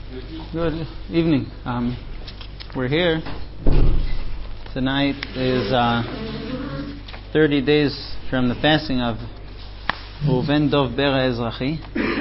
Good evening. We're here. Tonight is 30 days from the passing of Reuven Dov Bera Ezrachi.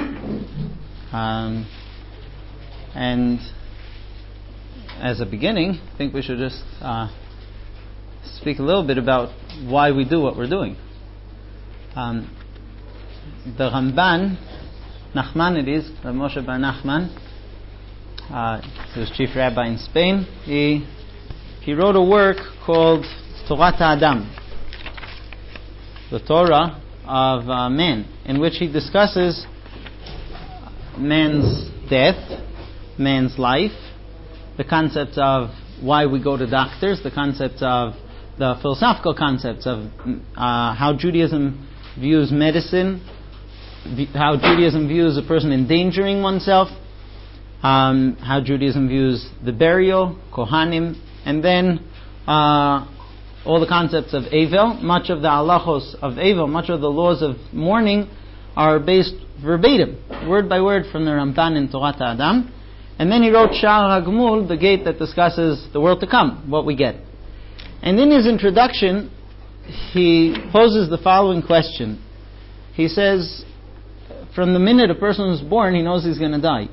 And as a beginning, I think we should just speak a little bit about why we do what we're doing. The Ramban, Nachman it is, Rav Moshe Bar Nachman, he was chief rabbi in Spain. He wrote a work called Torat Adam, the Torah of man, in which he discusses man's death, man's life, the concepts of why we go to doctors, the concepts of the philosophical concepts of how Judaism views medicine, how Judaism views a person endangering oneself, how Judaism views the burial, Kohanim, and then all the concepts of Eivel. Much of the halachos of Eivel, much of the laws of mourning are based verbatim, word by word from the Ramban in Torat Adam. And then he wrote Sha'ar HaGemul, the gate that discusses the world to come, what we get. And in his introduction, he poses the following question. He says, from the minute a person is born, he knows he's going to die.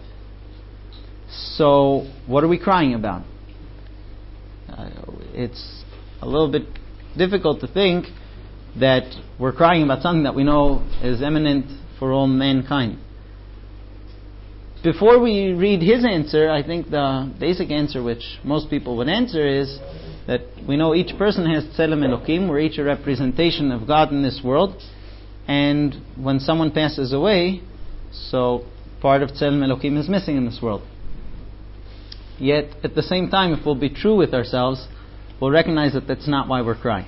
So, what are we crying about? It's a little bit difficult to think that we're crying about something that we know is imminent for all mankind. Before we read his answer, I think the basic answer which most people would answer is that we know each person has Tzelem Elokim, we're each a representation of God in this world, and when someone passes away, so part of Tzelem Elokim is missing in this world. Yet, at the same time, if we'll be true with ourselves, we'll recognize that that's not why we're crying.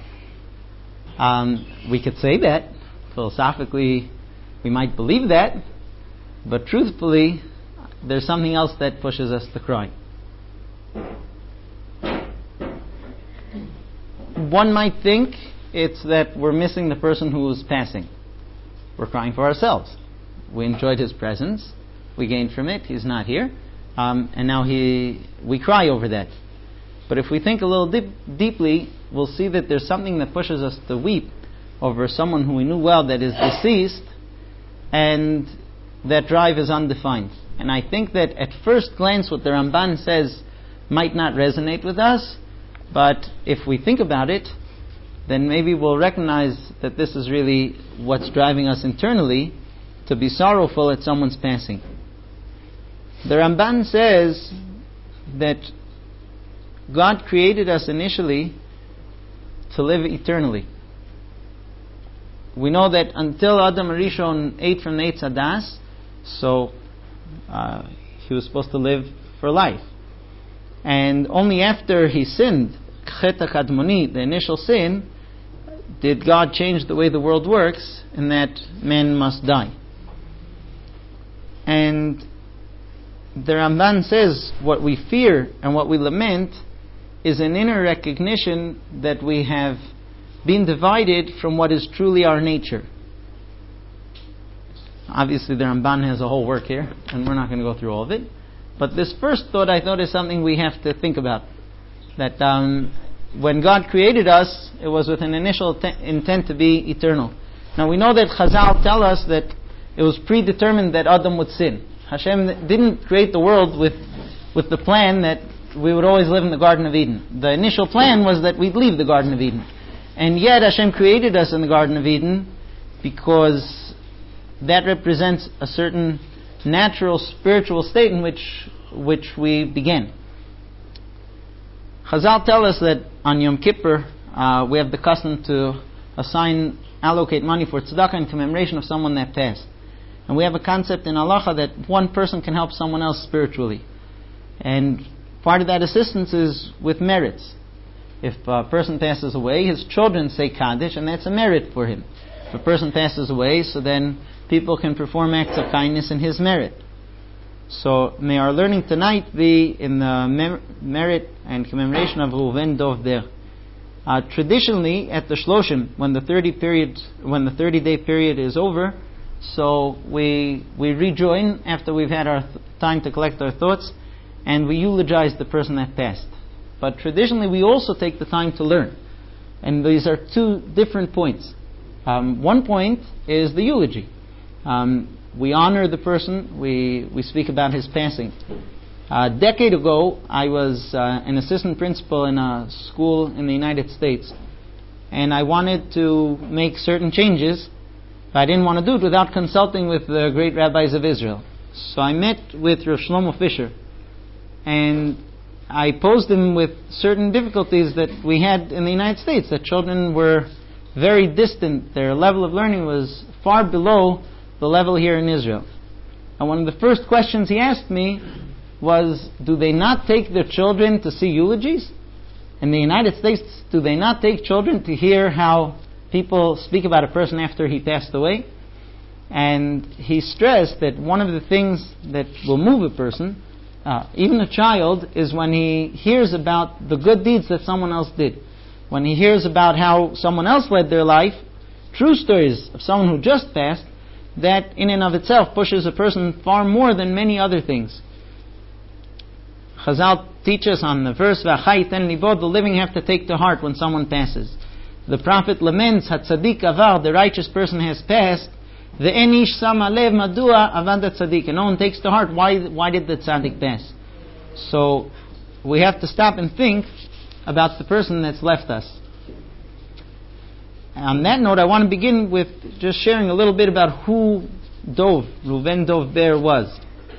We could say that. Philosophically, we might believe that. But truthfully, there's something else that pushes us to cry. One might think it's that we're missing the person who is passing. We're crying for ourselves. We enjoyed his presence. We gained from it. He's not here. And now we cry over that. But if we think a little deeply, we'll see that there's something that pushes us to weep over someone who we knew well that is deceased, and that drive is undefined. And I think that at first glance what the Ramban says might not resonate with us, but if we think about it, then maybe we'll recognize that this is really what's driving us internally to be sorrowful at someone's passing. The Ramban says that God created us initially to live eternally. We know that until Adam Rishon ate from the Eitz Hadas, so he was supposed to live for life. And only after he sinned, Chet HaKadmoni, the initial sin, did God change the way the world works, and that man must die. And the Ramban says what we fear and what we lament is an inner recognition that we have been divided from what is truly our nature. Obviously the Ramban has a whole work here, and we're not going to go through all of it. But this first thought, I thought, is something we have to think about. That when God created us, it was with an initial intent to be eternal. Now we know that Chazal tell us that it was predetermined that Adam would sin. Hashem didn't create the world with the plan that we would always live in the Garden of Eden. The initial plan was that we'd leave the Garden of Eden. And yet Hashem created us in the Garden of Eden because that represents a certain natural spiritual state in which we began. Chazal tell us that on Yom Kippur we have the custom to allocate money for tzedakah in commemoration of someone that passed. And we have a concept in halacha that one person can help someone else spiritually. And part of that assistance is with merits. If a person passes away, his children say Kaddish, and that's a merit for him. If a person passes away, so then people can perform acts of kindness in his merit. So may our learning tonight be in the merit and commemoration of Reuven Dov Ber. Traditionally, at the Shloshim, when the 30-day period is over, So we rejoin after we've had our time to collect our thoughts, and we eulogize the person that passed. But traditionally we also take the time to learn. And these are two different points. One point is the eulogy. We honor the person, we speak about his passing. A decade ago, I was an assistant principal in a school in the United States, and I wanted to make certain changes, but I didn't want to do it without consulting with the great rabbis of Israel. So I met with Rav Shlomo Fisher, and I posed him with certain difficulties that we had in the United States, that children were very distant, their level of learning was far below the level here in Israel. And one of the first questions he asked me was, do they not take their children to see eulogies? In the United States, do they not take children to hear how people speak about a person after he passed away? And he stressed that one of the things that will move a person, even a child, is when he hears about the good deeds that someone else did. When he hears about how someone else led their life, true stories of someone who just passed, that in and of itself pushes a person far more than many other things. Chazal teach us on the verse, V'achai ten libod, the living have to take to heart when someone passes. The prophet laments, Hatzadik avar, the righteous person has passed, Ve'en ish sama lev madua avad tzaddik, and no one takes to heart, why did the tzaddik pass? So we have to stop and think about the person that's left us. On that note, I want to begin with just sharing a little bit about who Dov, Reuven Dov Ber, was.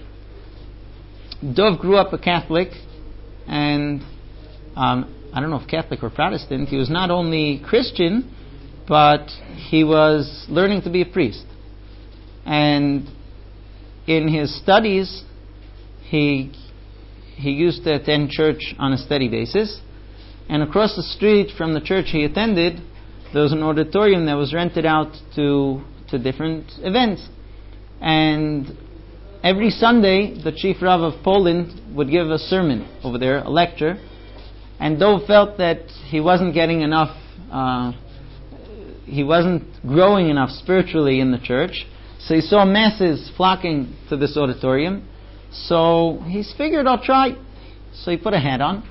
Dov grew up a Catholic, and I don't know if Catholic or Protestant. He was not only Christian, but he was learning to be a priest. And in his studies, he used to attend church on a steady basis. And across the street from the church he attended, there was an auditorium that was rented out to different events. And every Sunday, the chief Rav of Poland would give a sermon over there, a lecture. And Dov felt that he wasn't getting enough, he wasn't growing enough spiritually in the church. So he saw masses flocking to this auditorium. So he figured, I'll try. So he put a hat on,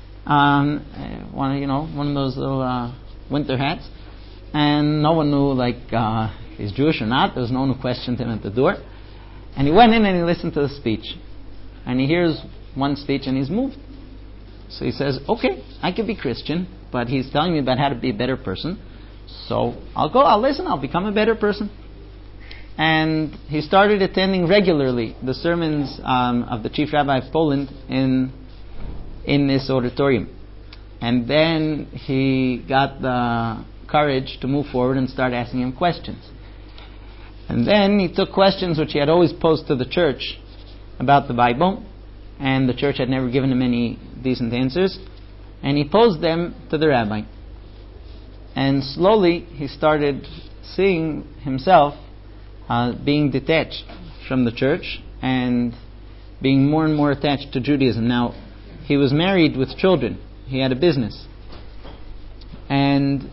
one of those little winter hats, and no one knew if he's Jewish or not. There was no one who questioned him at the door. And he went in and he listened to the speech, and he hears one speech and he's moved. So he says, okay, I could be Christian, but he's telling me about how to be a better person, so I'll listen, I'll become a better person. And he started attending regularly the sermons of the chief rabbi of Poland in this auditorium. And then he got the courage to move forward and start asking him questions. And then he took questions which he had always posed to the church about the Bible, and the church had never given him any decent answers, and he posed them to the rabbi. And slowly he started seeing himself being detached from the church and being more and more attached to Judaism. Now, he was married with children. He had a business. And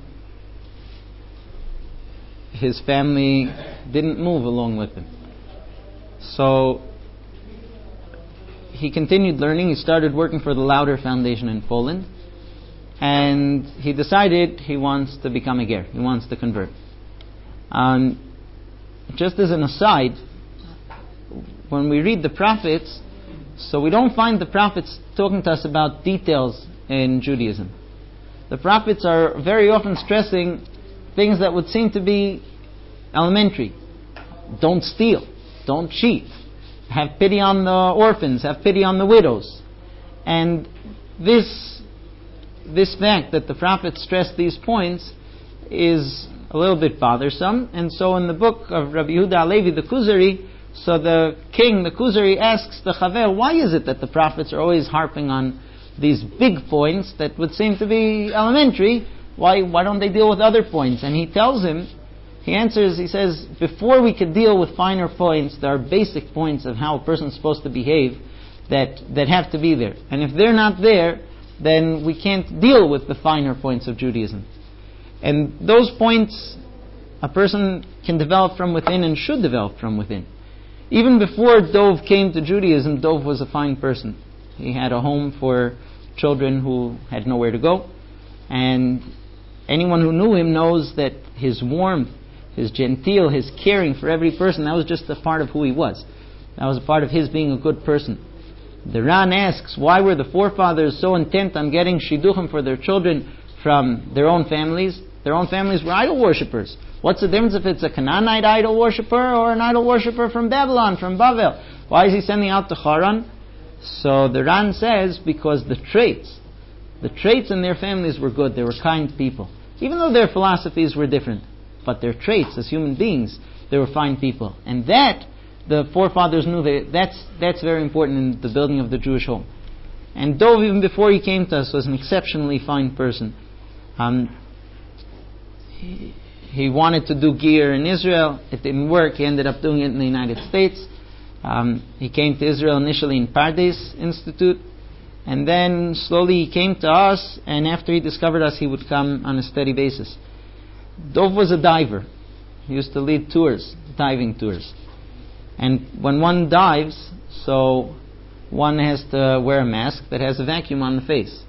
his family didn't move along with him. So he continued learning. He started working for the Lauder Foundation in Poland. And he decided he wants to become a ger. He wants to convert. Just as an aside, when we read the prophets, so we don't find the prophets talking to us about details in Judaism. The prophets are very often stressing things that would seem to be elementary. Don't steal. Don't cheat. Have pity on the orphans. Have pity on the widows. And this fact that the prophets stress these points is a little bit bothersome. And so in the book of Rabbi Yehuda Halevi, the Kuzari, so the king, the Kuzari, asks the Chaver, why is it that the prophets are always harping on these big points that would seem to be elementary? Why don't they deal with other points? And he tells him, he answers, he says, before we could deal with finer points, there are basic points of how a person is supposed to behave that have to be there. And if they're not there, then we can't deal with the finer points of Judaism. And those points a person can develop from within and should develop from within. Even before Dov came to Judaism, Dov was a fine person. He had a home for children who had nowhere to go. And anyone who knew him knows that his warmth, his genteel, his caring for every person, that was just a part of who he was. That was a part of his being a good person. The Ran asks, why were the forefathers so intent on getting shidduchim for their children from their own families? Their own families were idol worshippers. What's the difference if it's a Canaanite idol worshipper or an idol worshipper from Babylon, from Bavel? Why is he sending out to Haran? So the Ran says, because the traits in their families were good. They were kind people. Even though their philosophies were different. But their traits as human beings, they were fine people. And that, the forefathers knew that's very important in the building of the Jewish home. And Dov, even before he came to us, was an exceptionally fine person. He wanted to do Gear in Israel. It didn't work. He ended up doing it in the United States. He came to Israel initially in Pardes Institute. And then slowly he came to us, and after he discovered us, he would come on a steady basis. Dov was a diver. He used to lead tours, diving tours. And when one dives, so one has to wear a mask that has a vacuum on the face.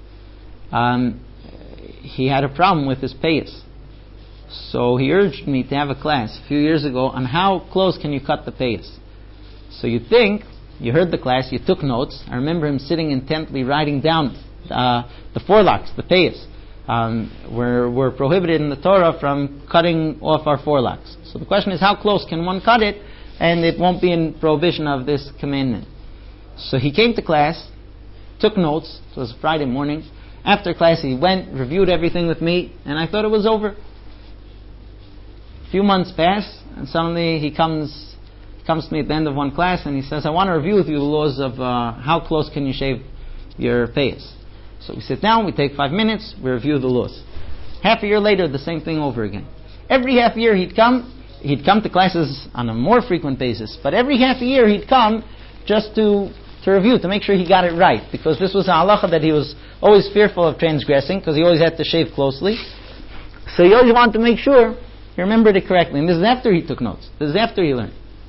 He had a problem with his payas. So he urged me to have a class a few years ago on how close can you cut the payas. So you heard the class, you took notes. I remember him sitting intently writing down the forelocks, the payas. We're prohibited in the Torah from cutting off our forelocks. So the question is, how close can one cut it, and it won't be in prohibition of this commandment? So he came to class, took notes. It was Friday morning. After class he went, reviewed everything with me, and I thought it was over. A few months passed, and suddenly he comes to me at the end of one class, and he says, I want to review with you the laws of how close can you shave your payas. So we sit down, we take 5 minutes, we review the laws. Half a year later, the same thing over again. Every half year he'd come to classes on a more frequent basis, but every half a year he'd come just to review, to make sure he got it right, because this was a halacha that he was always fearful of transgressing, because he always had to shave closely. So he always wanted to make sure he remembered it correctly. And this is after he took notes. This is after he learned.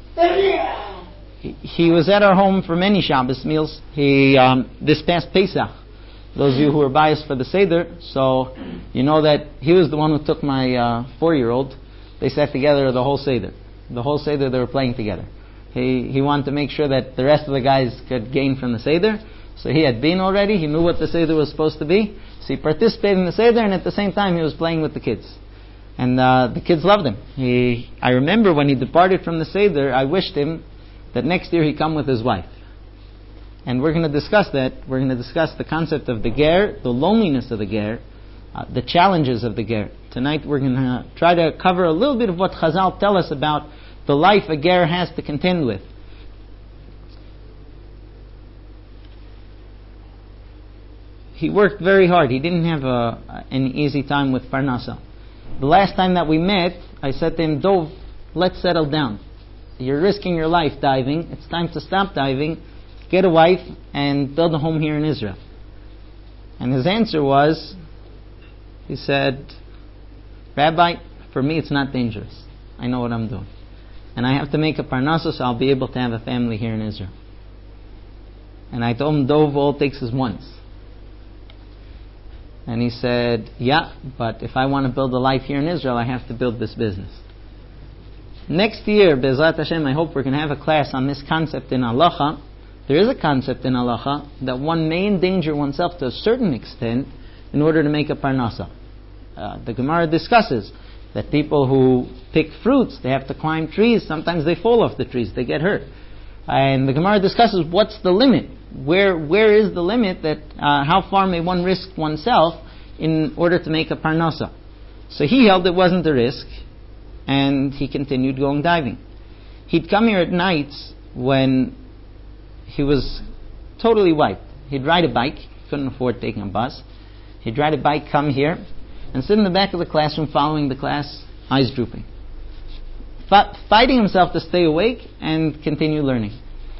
He was at our home for many Shabbos meals. This past Pesach, those of you who are biased for the Seder, so you know that he was the one who took my 4-year-old. They sat together the whole Seder. The whole Seder they were playing together. He wanted to make sure that the rest of the guys could gain from the Seder. So he had been already. He knew what the Seder was supposed to be. So he participated in the Seder, and at the same time he was playing with the kids. And the kids loved him. I remember when he departed from the Seder, I wished him that next year he'd come with his wife. And we're going to discuss that. We're going to discuss the concept of the ger, the loneliness of the ger, the challenges of the ger. Tonight we're going to try to cover a little bit of what Chazal tell us about the life a ger has to contend with. He worked very hard. He didn't have an easy time with Parnasa. The last time that we met, I said to him, Dov, let's settle down. You're risking your life diving. It's time to stop diving, get a wife, and build a home here in Israel. And his answer was, he said, Rabbi, for me it's not dangerous. I know what I'm doing. And I have to make a parnasa so I'll be able to have a family here in Israel. And I told him, Dov, all it takes is once. And he said, yeah, but if I want to build a life here in Israel, I have to build this business. Next year, Be'ezrat Hashem, I hope we're going to have a class on this concept in halacha. There is a concept in halacha that one may endanger oneself to a certain extent in order to make a parnasa. The Gemara discusses that people who pick fruits, they have to climb trees. Sometimes they fall off the trees, they get hurt. And the Gemara discusses what's the limit. Where is the limit that how far may one risk oneself in order to make a parnasa? So he held it wasn't a risk, and he continued going diving. He'd come here at nights when he was totally wiped. He'd ride a bike, couldn't afford taking a bus. He'd ride a bike, come here, and sit in the back of the classroom following the class, eyes drooping. Fighting himself to stay awake and continue learning.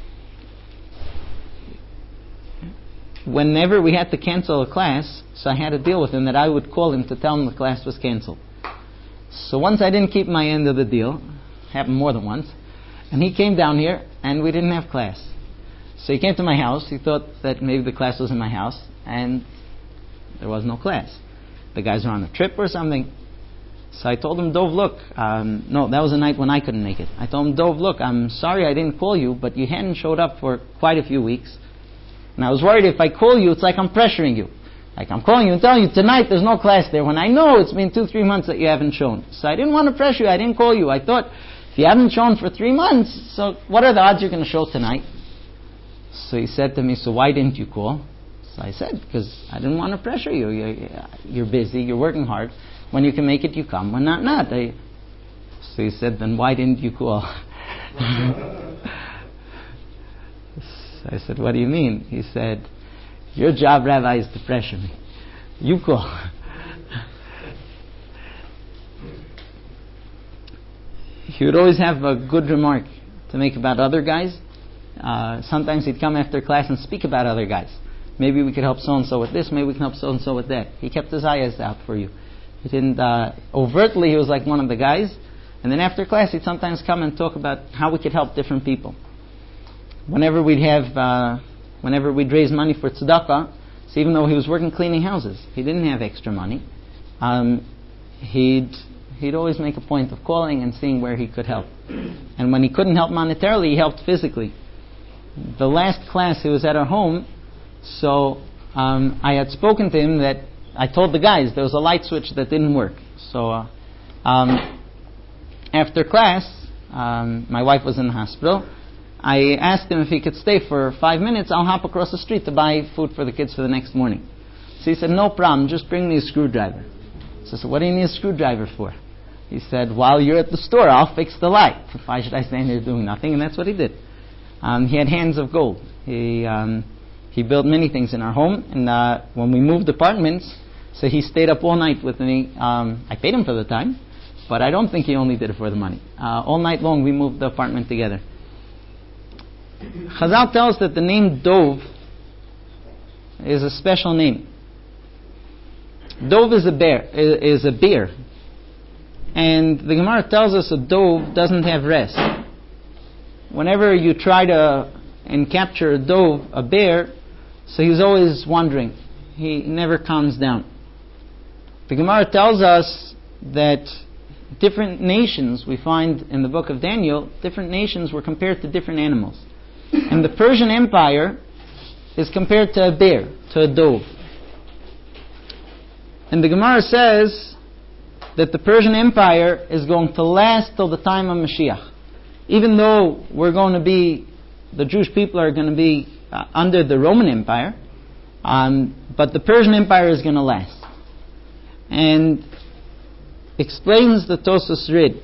Whenever we had to cancel a class, so I had to deal with him that I would call him to tell him the class was canceled. So once I didn't keep my end of the deal, happened more than once, and he came down here and we didn't have class. So he came to my house. He thought that maybe the class was in my house, and there was no class. The guys were on a trip or something. So I told him, Dov, look, no, that was a night when I couldn't make it. I told him, Dov, look, I'm sorry I didn't call you, but you hadn't showed up for quite a few weeks. And I was worried if I call you, it's like I'm pressuring you. Like I'm calling you and telling you, tonight there's no class there, when I know it's been 2-3 months that you haven't shown. So I didn't want to pressure you, I didn't call you. I thought, if you haven't shown for 3 months, so what are the odds you're going to show tonight? So he said to me, so why didn't you call? So I said, because I didn't want to pressure you. You're busy, you're working hard. When you can make it, you come. When not. So he said, then why didn't you call? So I said, what do you mean? He said, your job, Rabbi, is to pressure me. You call. He would always have a good remark to make about other guys. Sometimes he'd come after class and speak about other guys. Maybe we could help so-and-so with this, maybe we can help so-and-so with that. He kept his eyes out for you. He didn't, overtly, he was like one of the guys. And then after class, he'd sometimes come and talk about how we could help different people. Whenever we'd raise money for tzedakah, so even though he was working cleaning houses, he didn't have extra money, he'd always make a point of calling and seeing where he could help. And when he couldn't help monetarily, he helped physically. The last class, he was at our home, so I had spoken to him that I told the guys there was a light switch that didn't work. So after class, my wife was in the hospital. I asked him if he could stay for 5 minutes. I'll hop across the street to buy food for the kids for the next morning. So he said, no problem, just bring me a screwdriver. So I said, what do you need a screwdriver for? He said, while you're at the store, I'll fix the light. Why should I stand here doing nothing? And that's what he did. He had hands of gold. He built many things in our home. And when we moved apartments, so he stayed up all night with me. I paid him for the time, but I don't think he only did it for the money. All night long we moved the apartment together. Chazal tells that the name Dov is a special name. Dov is a bear, and the Gemara tells us a dove doesn't have rest. Whenever you try to capture a dove, a bear, so he's always wandering. He never calms down. The Gemara tells us that different nations, we find in the book of Daniel, different nations were compared to different animals. And the Persian Empire is compared to a bear, to a dove. And the Gemara says that the Persian Empire is going to last till the time of Mashiach. Even though the Jewish people are going to be under the Roman Empire, but the Persian Empire is going to last. And explains the Tosas Rid.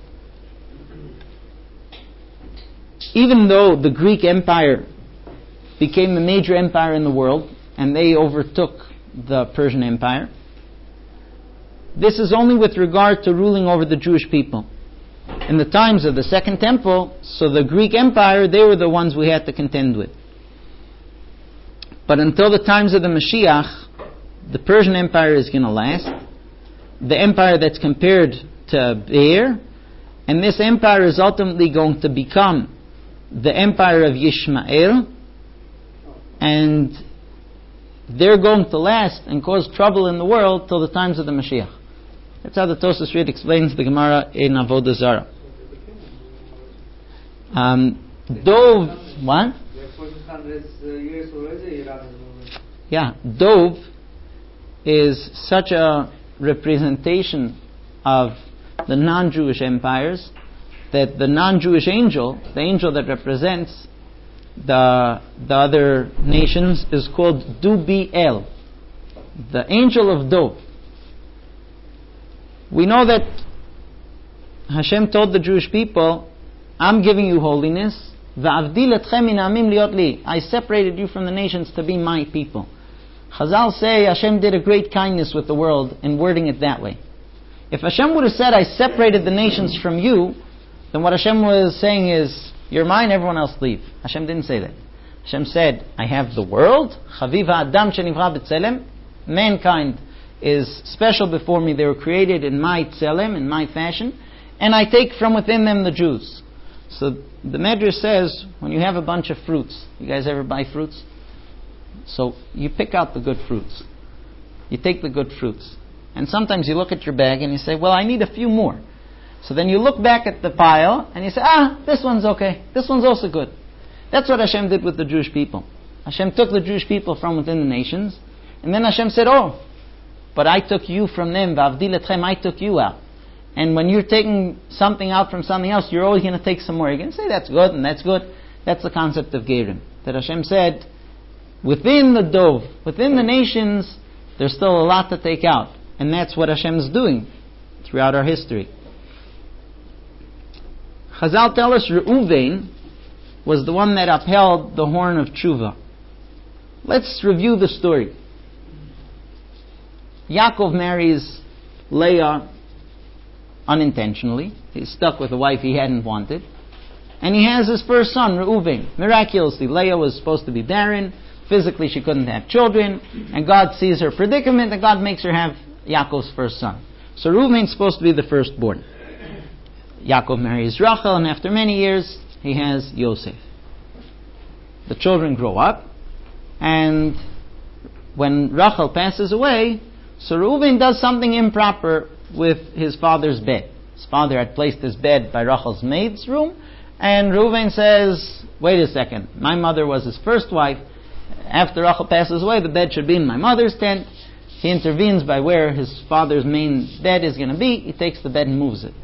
Even though the Greek Empire became a major empire in the world, and they overtook the Persian Empire, this is only with regard to ruling over the Jewish people. In the times of the Second Temple, so the Greek Empire, they were the ones we had to contend with. But until the times of the Mashiach, the Persian Empire is going to last. The empire that's compared to a bear, and this empire is ultimately going to become the empire of Yishmael, and they're going to last and cause trouble in the world till the times of the Mashiach. That's how the Tosas Rid explains the Gemara in Avodah Zarah. Dov, what? Yeah, Dov is such a representation of the non-Jewish empires that the non-Jewish angel, the angel that represents the other nations, is called Dubiel, the angel of Dov. We know that Hashem told the Jewish people, I'm giving you holiness, I separated you from the nations to be my people. Chazal say Hashem did a great kindness with the world in wording it that way. If Hashem would have said, I separated the nations from you, then what Hashem was saying is, you're mine, everyone else leave. Hashem didn't say that. Hashem said, I have the world, Chaviva Adam Shenivra B'Tselem, mankind is special before me. They were created in my tzelem, in my fashion, and I take from within them the Jews. So the Medrash says, when you have a bunch of fruits, you guys ever buy fruits? So you pick out the good fruits. You take the good fruits. And sometimes you look at your bag and you say, well, I need a few more. So then you look back at the pile and you say, this one's okay. This one's also good. That's what Hashem did with the Jewish people. Hashem took the Jewish people from within the nations, and then Hashem said, but I took you from them, v'avdi letchem, I took you out. And when you're taking something out from something else, you're always going to take some more. You're going to say, that's good, and that's good. That's the concept of Gerim. That Hashem said, within the dove, within the nations, there's still a lot to take out. And that's what Hashem is doing throughout our history. Chazal tell us Reuven was the one that upheld the horn of Tshuva. Let's review the story. Yaakov marries Leah unintentionally. He's stuck with a wife he hadn't wanted. And he has his first son, Reuven. Miraculously, Leah was supposed to be barren. Physically, she couldn't have children. And God sees her predicament, and God makes her have Yaakov's first son. So Reuven's supposed to be the firstborn. Yaakov marries Rachel, and after many years, he has Yosef. The children grow up, and when Rachel passes away, so Reuven does something improper with his father's bed. His father had placed his bed by Rachel's maid's room, and Reuven says, wait a second, my mother was his first wife. After Rachel passes away, the bed should be in my mother's tent. He intervenes by where his father's main bed is going to be. He takes the bed and moves it.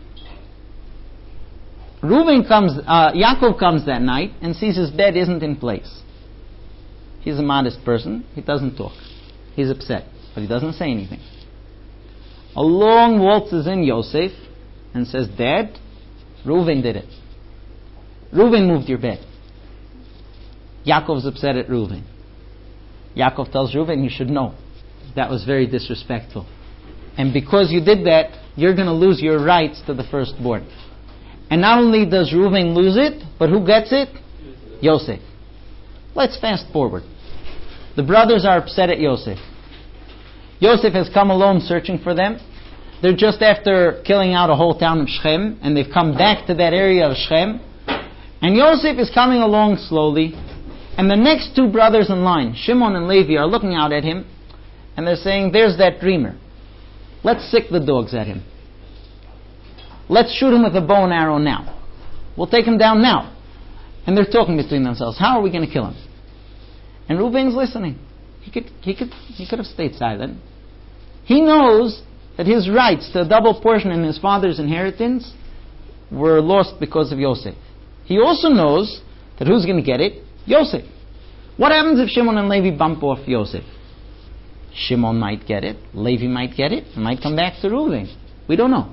Yaakov comes that night and sees his bed isn't in place. He's a modest person. He doesn't talk. He's upset, but he doesn't say anything. Along waltzes in Yosef and says, Dad, Reuven did it. Reuven moved your bed. Yaakov's upset at Reuven. Yaakov tells Reuven, you should know. That was very disrespectful. And because you did that, you're going to lose your rights to the firstborn. And not only does Reuven lose it, but who gets it? Yosef. Let's fast forward. The brothers are upset at Yosef. Yosef has come alone searching for them. They're just after killing out a whole town of Shechem, and they've come back to that area of Shechem. And Yosef is coming along slowly, and the next two brothers in line, Shimon and Levi, are looking out at him, and they're saying, there's that dreamer. Let's sick the dogs at him. Let's shoot him with a bow and arrow now. We'll take him down now. And they're talking between themselves. How are we going to kill him? And Reuven's listening. He could have stayed silent. He knows that his rights to a double portion in his father's inheritance were lost because of Yosef. He also knows that who's going to get it? Yosef. What happens if Shimon and Levi bump off Yosef? Shimon might get it. Levi might get it. It might come back to Reuven. We don't know.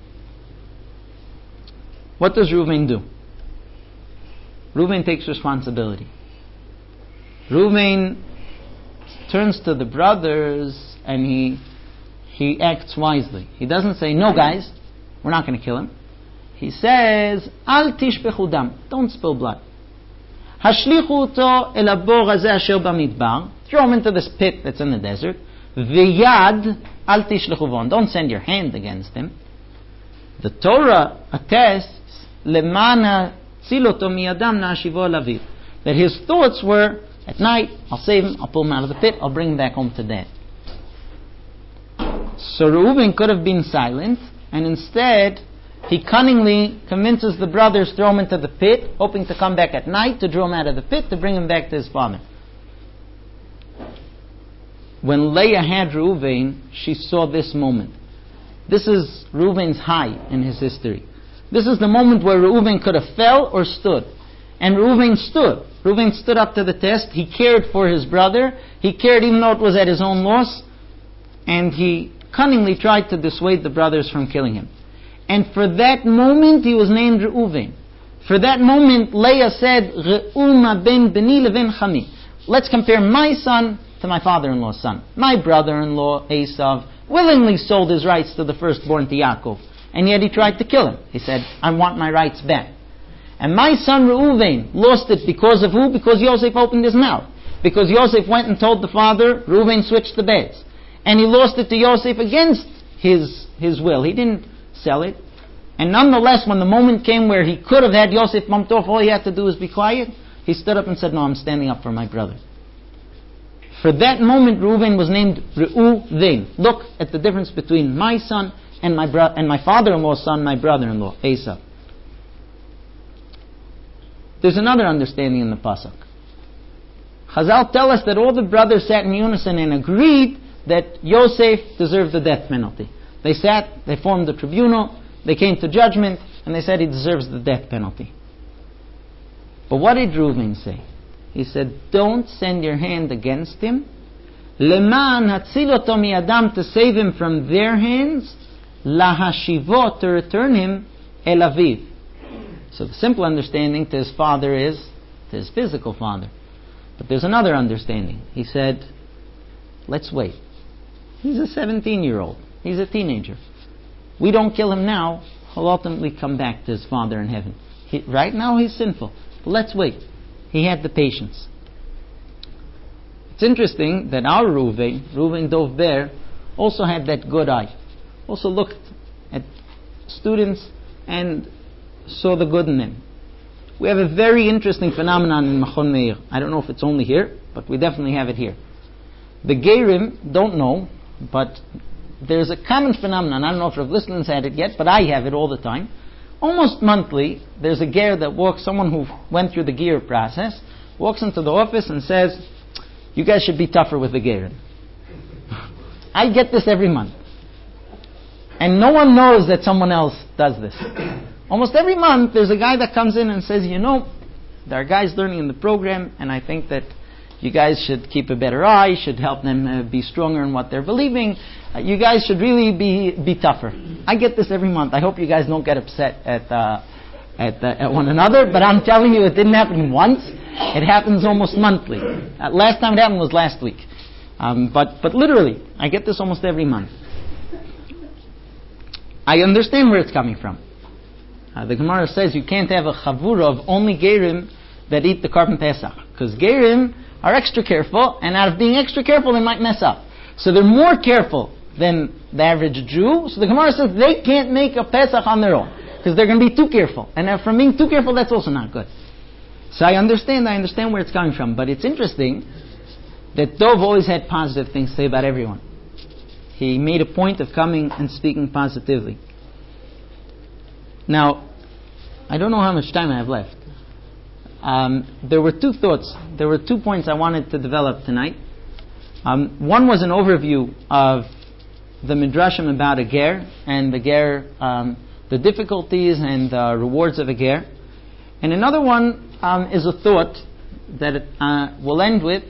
What does Reuven do? Reuven takes responsibility. Reuven turns to the brothers and he acts wisely. He doesn't say, no guys, we're not going to kill him. He says, Al tishpechu dam, don't spill blood. Hashlichu oto el habor hazeh asher bamidbar, throw him into this pit that's in the desert. V'yad al tishlechu von, don't send your hand against him. The Torah attests lemana tziloto miyadam na'ashivo laviv, that his thoughts were, at night, I'll save him, I'll pull him out of the pit, I'll bring him back home to dad. So Reuven could have been silent, and instead he cunningly convinces the brothers, throw him into the pit, hoping to come back at night to draw him out of the pit to bring him back to his father. When Leah had Reuven, she saw this moment. This is Reuven's high in his history. This is the moment where Reuven could have fell or stood. And Reuven stood. Reuven stood up to the test. He cared for his brother. He cared even though it was at his own loss. And he cunningly tried to dissuade the brothers from killing him. And for that moment, he was named Reuven. For that moment, Leah said, Re'uma ben beni leven chami. Let's compare my son to my father-in-law's son. My brother-in-law, Esav, willingly sold his rights to the firstborn to Yaakov. And yet he tried to kill him. He said, I want my rights back. And my son Reuven lost it because of who? Because Yosef opened his mouth. Because Yosef went and told the father, Reuven switched the beds. and he lost it to Yosef against his will. He didn't sell it. And nonetheless, when the moment came where he could have had Yosef bumped off, all he had to do was be quiet. He stood up and said, no, I'm standing up for my brother. For that moment, Reuven was named Reuven. Look at the difference between my son and my father-in-law's son, my brother-in-law, Esau. There's another understanding in the pasuk. Chazal tell us that all the brothers sat in unison and agreed that Yosef deserved the death penalty. They sat, they formed the tribunal, they came to judgment, and they said he deserves the death penalty. But what did Reuven say? He said, don't send your hand against him. Leman hatzil oto mi'adam, to save him from their hands. Lahashivo, to return him el aviv. So the simple understanding to his father is to his physical father. But there's another understanding. He said, let's wait. He's a 17-year-old. He's a teenager. We don't kill him now, he'll ultimately come back to his father in heaven. Right now he's sinful. But let's wait. He had the patience. It's interesting that our Reuven Dov Ber, also had that good eye. Also looked at students and saw the good in them. We have a very interesting phenomenon in Machon Meir. I don't know if it's only here, but we definitely have it here. The Gerim don't know, but there's a common phenomenon. I don't know if Rav Lislin's had it yet, but I have it all the time. Almost monthly, there's a ger that walks, someone who went through the ger process, walks into the office and says, you guys should be tougher with the gerim. I get this every month. And no one knows that someone else does this. Almost every month, there's a guy that comes in and says, there are guys learning in the program, and I think that you guys should keep a better eye, should help them be stronger in what they're believing. You guys should really be tougher. I get this every month. I hope you guys don't get upset at one another, but I'm telling you, it didn't happen once. It happens almost monthly. Last time it happened was last week. But literally, I get this almost every month. I understand where it's coming from. The Gemara says you can't have a chavura of only gerim that eat the Korban Pesach, because gerim are extra careful, and out of being extra careful, they might mess up. So they're more careful than the average Jew. So the Gemara says they can't make a Pesach on their own, because they're going to be too careful. And from being too careful, that's also not good. So I understand where it's coming from. But it's interesting that Dov always had positive things to say about everyone. He made a point of coming and speaking positively. Now, I don't know how much time I have left. There were two thoughts. There were 2 points I wanted to develop tonight. One was an overview of the midrashim about a ger and the ger, the difficulties and the rewards of a ger. And another one is a thought that we'll end with.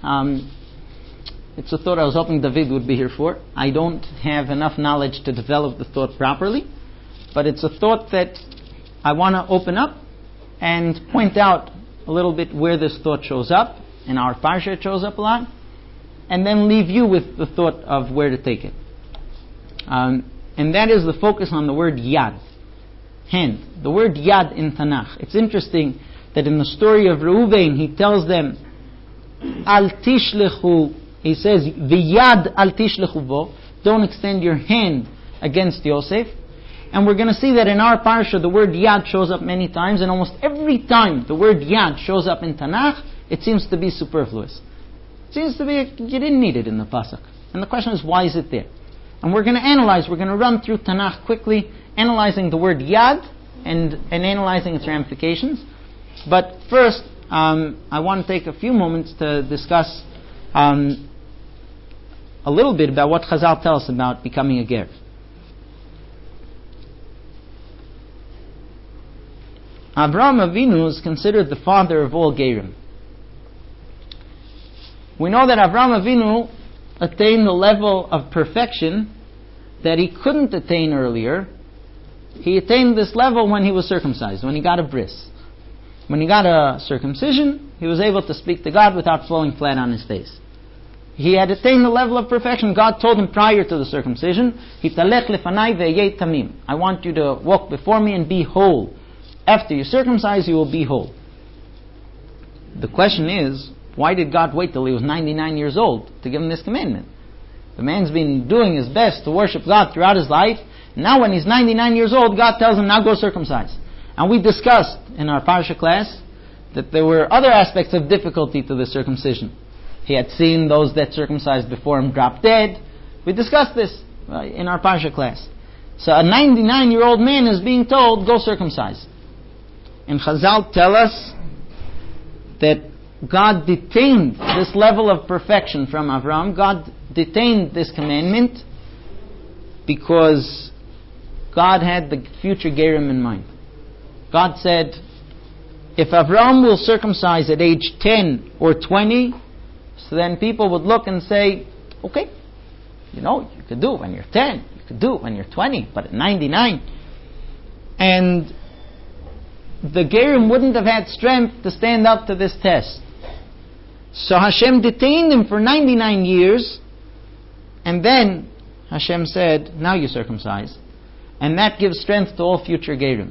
It's a thought I was hoping David would be here for. I don't have enough knowledge to develop the thought properly, but it's a thought that I want to open up and point out a little bit where this thought shows up. In our parsha it shows up a lot, and then leave you with the thought of where to take it. And that is the focus on the word yad, hand. The word yad in Tanakh. It's interesting that in the story of Reuven, he tells them, Al tishlechu, he says, V'yad al tishlechu bo, don't extend your hand against Yosef. And we're going to see that in our parsha, the word yad shows up many times, and almost every time the word yad shows up in Tanakh, it seems to be superfluous. It seems to be, you didn't need it in the pasuk. And the question is, why is it there? And we're going to analyze, we're going to run through Tanakh quickly, analyzing the word yad and analyzing its ramifications. But first, I want to take a few moments to discuss a little bit about what Chazal tell us about becoming a ger. Avraham Avinu is considered the father of all gerim. We know that Avraham Avinu attained the level of perfection that he couldn't attain earlier. He attained this level when he was circumcised, when he got a bris. When he got a circumcision, he was able to speak to God without falling flat on his face. He had attained the level of perfection. God told him prior to the circumcision, Hitalech lefanai ve'yei tamim. I want you to walk before me and be whole. After you circumcise, you will be whole. The question is, why did God wait till he was 99 years old to give him this commandment? The man's been doing his best to worship God throughout his life. Now when he's 99 years old, God tells him, now go circumcise. And we discussed in our Parsha class that there were other aspects of difficulty to the circumcision. He had seen those that circumcised before him drop dead. We discussed this in our Parsha class. So a 99-year-old man is being told, go circumcise. And Chazal tell us that God detained this level of perfection from Avram. God detained this commandment because God had the future Gerim in mind. God said, if Avram will circumcise at age 10 or 20, so then people would look and say, okay, you could do it when you're 10, you could do it when you're 20, but at 99. And the Gerim wouldn't have had strength to stand up to this test. So Hashem detained him for 99 years, and then Hashem said, now you circumcise. And that gives strength to all future Gerim.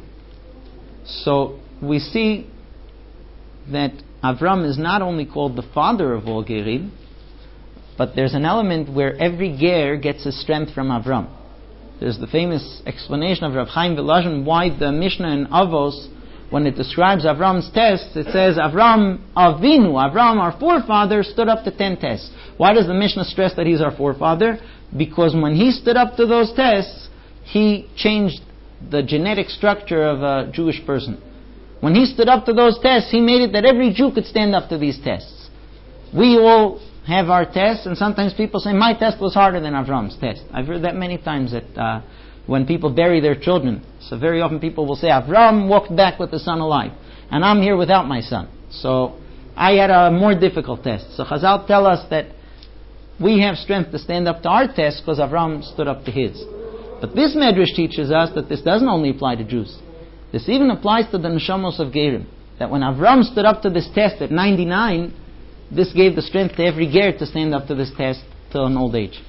So we see that Avram is not only called the father of all Gerim, but there's an element where every Ger gets his strength from Avram. There's the famous explanation of Rav Chaim Volozhin why the Mishnah in Avos, when it describes Avram's tests, it says Avram Avinu, Avram our forefather, stood up to 10 tests. Why does the Mishnah stress that he's our forefather? Because when he stood up to those tests, he changed the genetic structure of a Jewish person. When he stood up to those tests, he made it that every Jew could stand up to these tests. We all have our tests, and sometimes people say, my test was harder than Avram's test. I've heard that many times that when people bury their children. So very often people will say, Avram walked back with the son alive, and I'm here without my son. So I had a more difficult test. So Chazal tell us that we have strength to stand up to our test because Avram stood up to his. But this Medrash teaches us that this doesn't only apply to Jews. This even applies to the Neshamos of Gerim. That when Avram stood up to this test at 99, this gave the strength to every Ger to stand up to this test till an old age.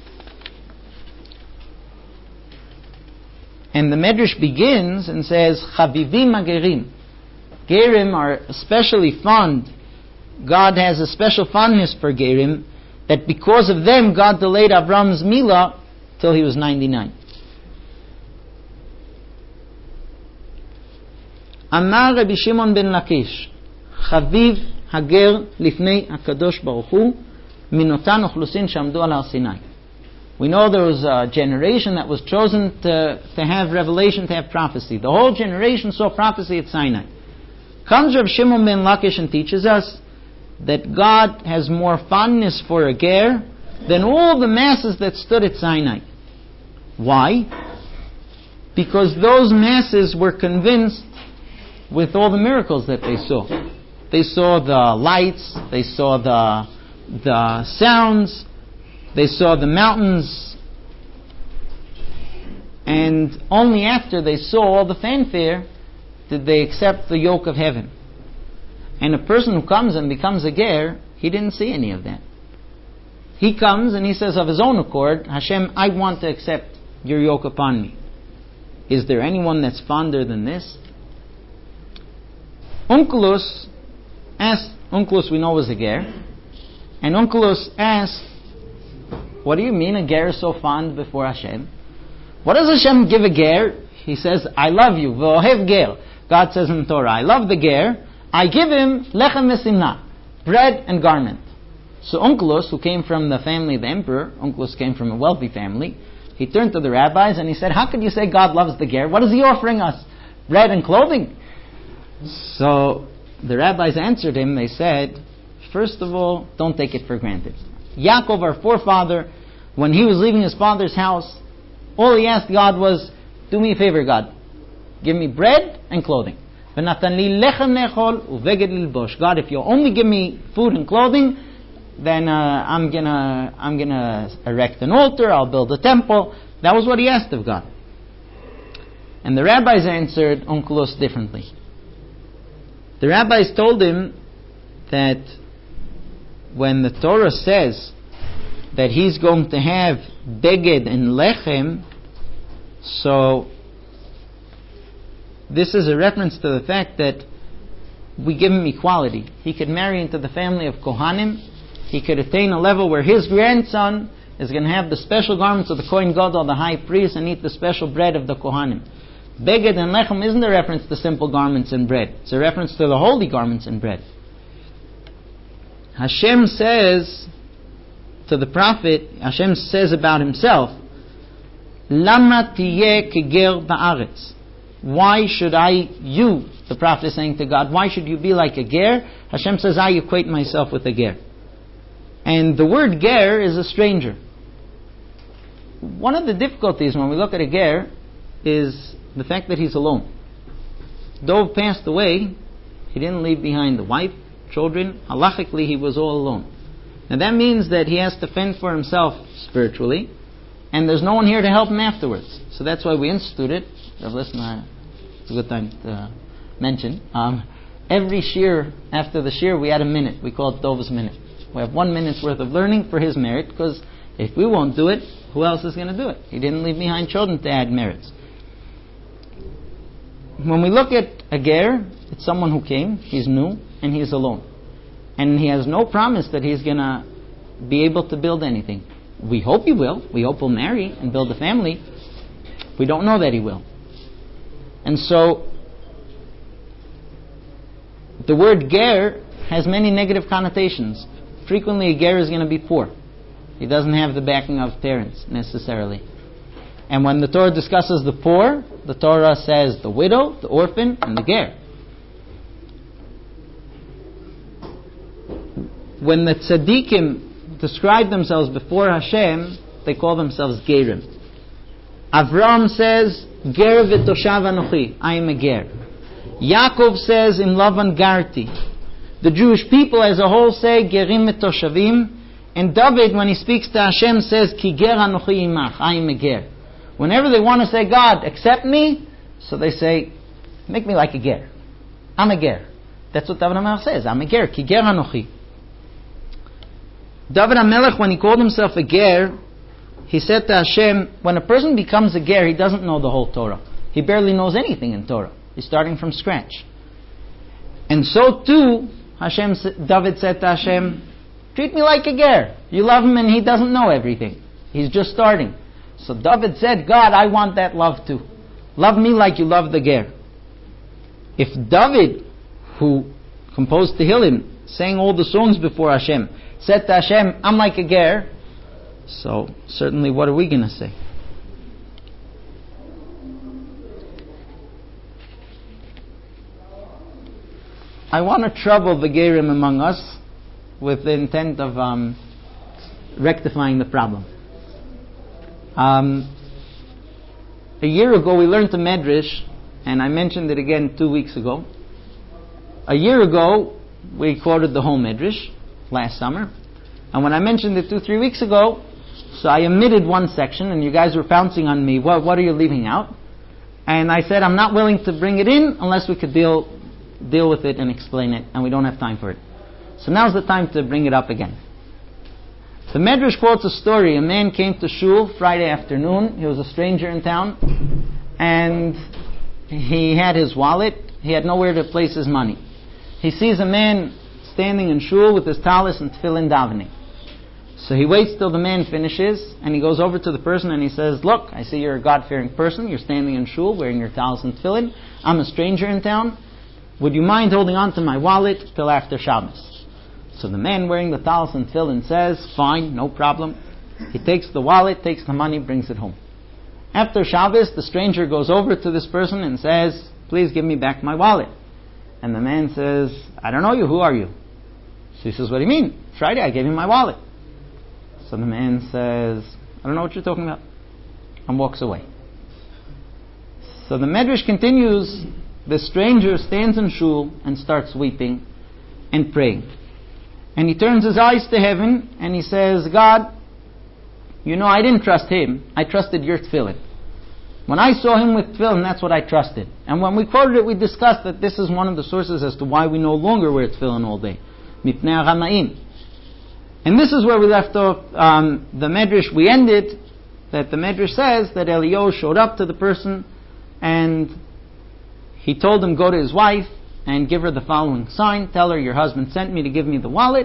And the Medrash begins and says, Chavivim HaGerim. Gerim are especially fond. God has a special fondness for Gerim, that because of them God delayed Avram's Milah till he was 99. Amar Rabbi Shimon ben Lakish, Chaviv Hager Lifnei HaKadosh Baruch Hu, Minotan Ochlusin Shamdu Al Har Sinai. We know there was a generation that was chosen to have revelation, to have prophecy. The whole generation saw prophecy at Sinai. Comes Rabbi Shimon ben Lakish and teaches us that God has more fondness for a Ger than all the masses that stood at Sinai. Why? Because those masses were convinced with all the miracles that they saw. They saw the lights, they saw the sounds, they saw the mountains, and only after they saw all the fanfare did they accept the yoke of heaven. And a person who comes and becomes a Ger, he didn't see any of that. He comes and he says of his own accord, Hashem, I want to accept your yoke upon me. Is there anyone that's fonder than this? Onkelos we know was a Ger, and Onkelos asked, what do you mean a Ger is so fond before Hashem? What does Hashem give a Ger? He says, I love you, v'ohev Ger. God says in Torah, I love the Ger, I give him lechem v'simna, bread and garment. So Onkelos, who came from the family of the emperor, Onkelos came from a wealthy family, he turned to the rabbis and he said, how could you say God loves the Ger? What is he offering us? Bread and clothing? So the rabbis answered him, they said, first of all, don't take it for granted. Yaakov, our forefather, when he was leaving his father's house, all he asked God was, do me a favor, God. Give me bread and clothing. God, if you'll only give me food and clothing, then I'm gonna erect an altar, I'll build a temple. That was what he asked of God. And the rabbis answered Onkelos differently. The rabbis told him that when the Torah says that he's going to have beged and lechem, so this is a reference to the fact that we give him equality. He could marry into the family of Kohanim. He could attain a level where his grandson is going to have the special garments of the Kohen Gadol, the high priest, and eat the special bread of the Kohanim. Beged and lechem isn't a reference to simple garments and bread. It's a reference to the holy garments and bread. Hashem says to the prophet, Hashem says about himself, Lama tiyeh keger ba'aretz. Why should you, the prophet is saying to God, why should you be like a ger? Hashem says, I equate myself with a ger. And the word ger is a stranger. One of the difficulties when we look at a ger is the fact that he's alone. Dov passed away, he didn't leave behind the wife, children. Halachically, he was all alone. Now that means that he has to fend for himself spiritually, and there's no one here to help him afterwards. So that's why we instituted, listen, it's a good time to mention, every shir, after the shir, we add a minute. We call it Dov's minute. We have 1 minute's worth of learning for his merit, because if we won't do it, who else is going to do it? He didn't leave behind children to add merits. When we look at a ger, it's someone who came, he's new, and he's alone. And he has no promise that he's going to be able to build anything. We hope he will. We hope he'll marry and build a family. We don't know that he will. And so, the word ger has many negative connotations. Frequently a ger is going to be poor. He doesn't have the backing of parents, necessarily. And when the Torah discusses the poor, the Torah says the widow, the orphan, and the ger. When the tzaddikim describe themselves before Hashem, they call themselves gerim. Avram says, ger v'toshav anochi, I am a ger. Yaakov says, im Lavan garti. The Jewish people as a whole say, gerim v'toshavim. And David, when he speaks to Hashem, says, ki ger anochi imach, I am a ger. Whenever they want to say, God, accept me, so they say, make me like a ger. I'm a ger. That's what David HaMelech says, I'm a ger, ki ger anochi. David HaMelech, when he called himself a ger, he said to Hashem, when a person becomes a ger, he doesn't know the whole Torah. He barely knows anything in Torah. He's starting from scratch. And so too, David said to Hashem, treat me like a ger. You love him and he doesn't know everything. He's just starting. So David said, God, I want that love too. Love me like you love the ger. If David, who composed Tehillim, sang all the songs before Hashem, said to Hashem, I'm like a ger, so certainly what are we going to say? I want to trouble the gerim among us with the intent of rectifying the problem. A year ago we learned the Medrash, and I mentioned it again 2 weeks ago. A year ago we quoted the whole Medrash last summer, and when I mentioned it 2-3 weeks ago, so I omitted one section, and you guys were pouncing on me, what are you leaving out? And I said I'm not willing to bring it in unless we could deal with it and explain it, and we don't have time for it. So now's the time to bring it up again. The Medrash quotes a story. A man came to shul Friday afternoon. He was a stranger in town, and he had his wallet. He had nowhere to place his money. He sees a man standing in shul with his talis and tefillin davening. So he waits till the man finishes, and he goes over to the person and he says, look, I see you're a God-fearing person. You're standing in shul wearing your talis and tefillin. I'm a stranger in town. Would you mind holding on to my wallet till after Shabbos? So the man wearing the talis and tefillin says, fine, no problem. He takes the wallet, takes the money, brings it home. After Shabbos, the stranger goes over to this person and says, please give me back my wallet. And the man says, I don't know you, who are you? So he says, what do you mean? Friday I gave you my wallet. So the man says, I don't know what you're talking about, and walks away. So the Medrash continues. The stranger stands in shul and starts weeping and praying. And he turns his eyes to heaven and he says, God, you know I didn't trust him, I trusted your tefillin. When I saw him with tefillin, that's what I trusted. And when we quoted it, we discussed that this is one of the sources as to why we no longer wear tefillin all day. Mipnei HaRamaim. And this is where we left off the Medrash. We ended that the Medrash says that Eliyahu showed up to the person and he told him, go to his wife and give her the following sign. Tell her your husband sent me to give me the wallet.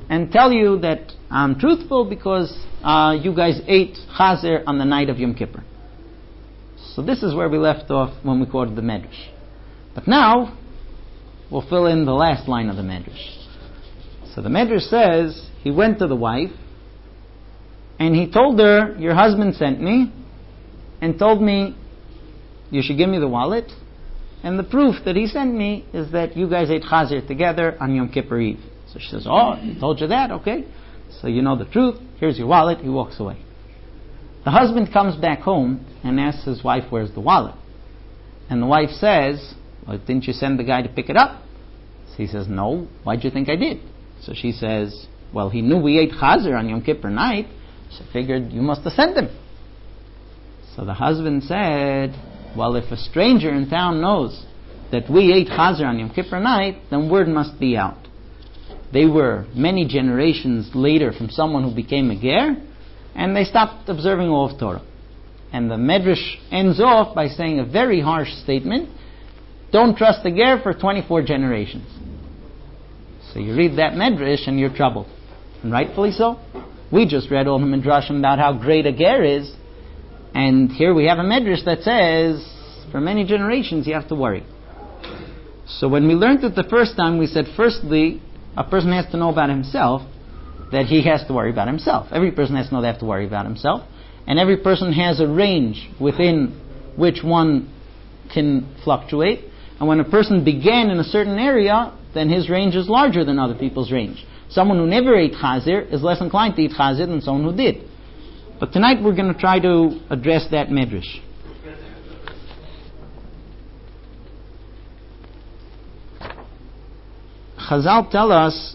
and tell you that I'm truthful because you guys ate chazer on the night of Yom Kippur. So this is where we left off when we quoted the Medrash. But now, we'll fill in the last line of the Medrash. So the Medrash says, he went to the wife, and he told her, your husband sent me, and told me, you should give me the wallet, and the proof that he sent me is that you guys ate chazer together on Yom Kippur Eve. So she says, oh, he told you that? Okay. So you know the truth. Here's your wallet. He walks away. The husband comes back home and asks his wife, where's the wallet? And the wife says, well, didn't you send the guy to pick it up? So he says, no. Why'd you think I did? So she says, well, he knew we ate chazer on Yom Kippur night, so I figured you must have sent him. So the husband said, well, if a stranger in town knows that we ate chazer on Yom Kippur night, then word must be out. They were many generations later from someone who became a ger, and they stopped observing all of Torah. And the Medrash ends off by saying a very harsh statement, don't trust a ger for 24 generations. So you read that Medrash and you're troubled. And rightfully so. We just read all the Midrashim about how great a ger is, and here we have a Medrash that says, for many generations you have to worry. So when we learned it the first time, we said, firstly, a person has to know about himself that he has to worry about himself. Every person has to know they have to worry about himself. And every person has a range within which one can fluctuate. And when a person began in a certain area, then his range is larger than other people's range. Someone who never ate chazer is less inclined to eat chazer than someone who did. But tonight we're going to try to address that Medrash. Chazal tell us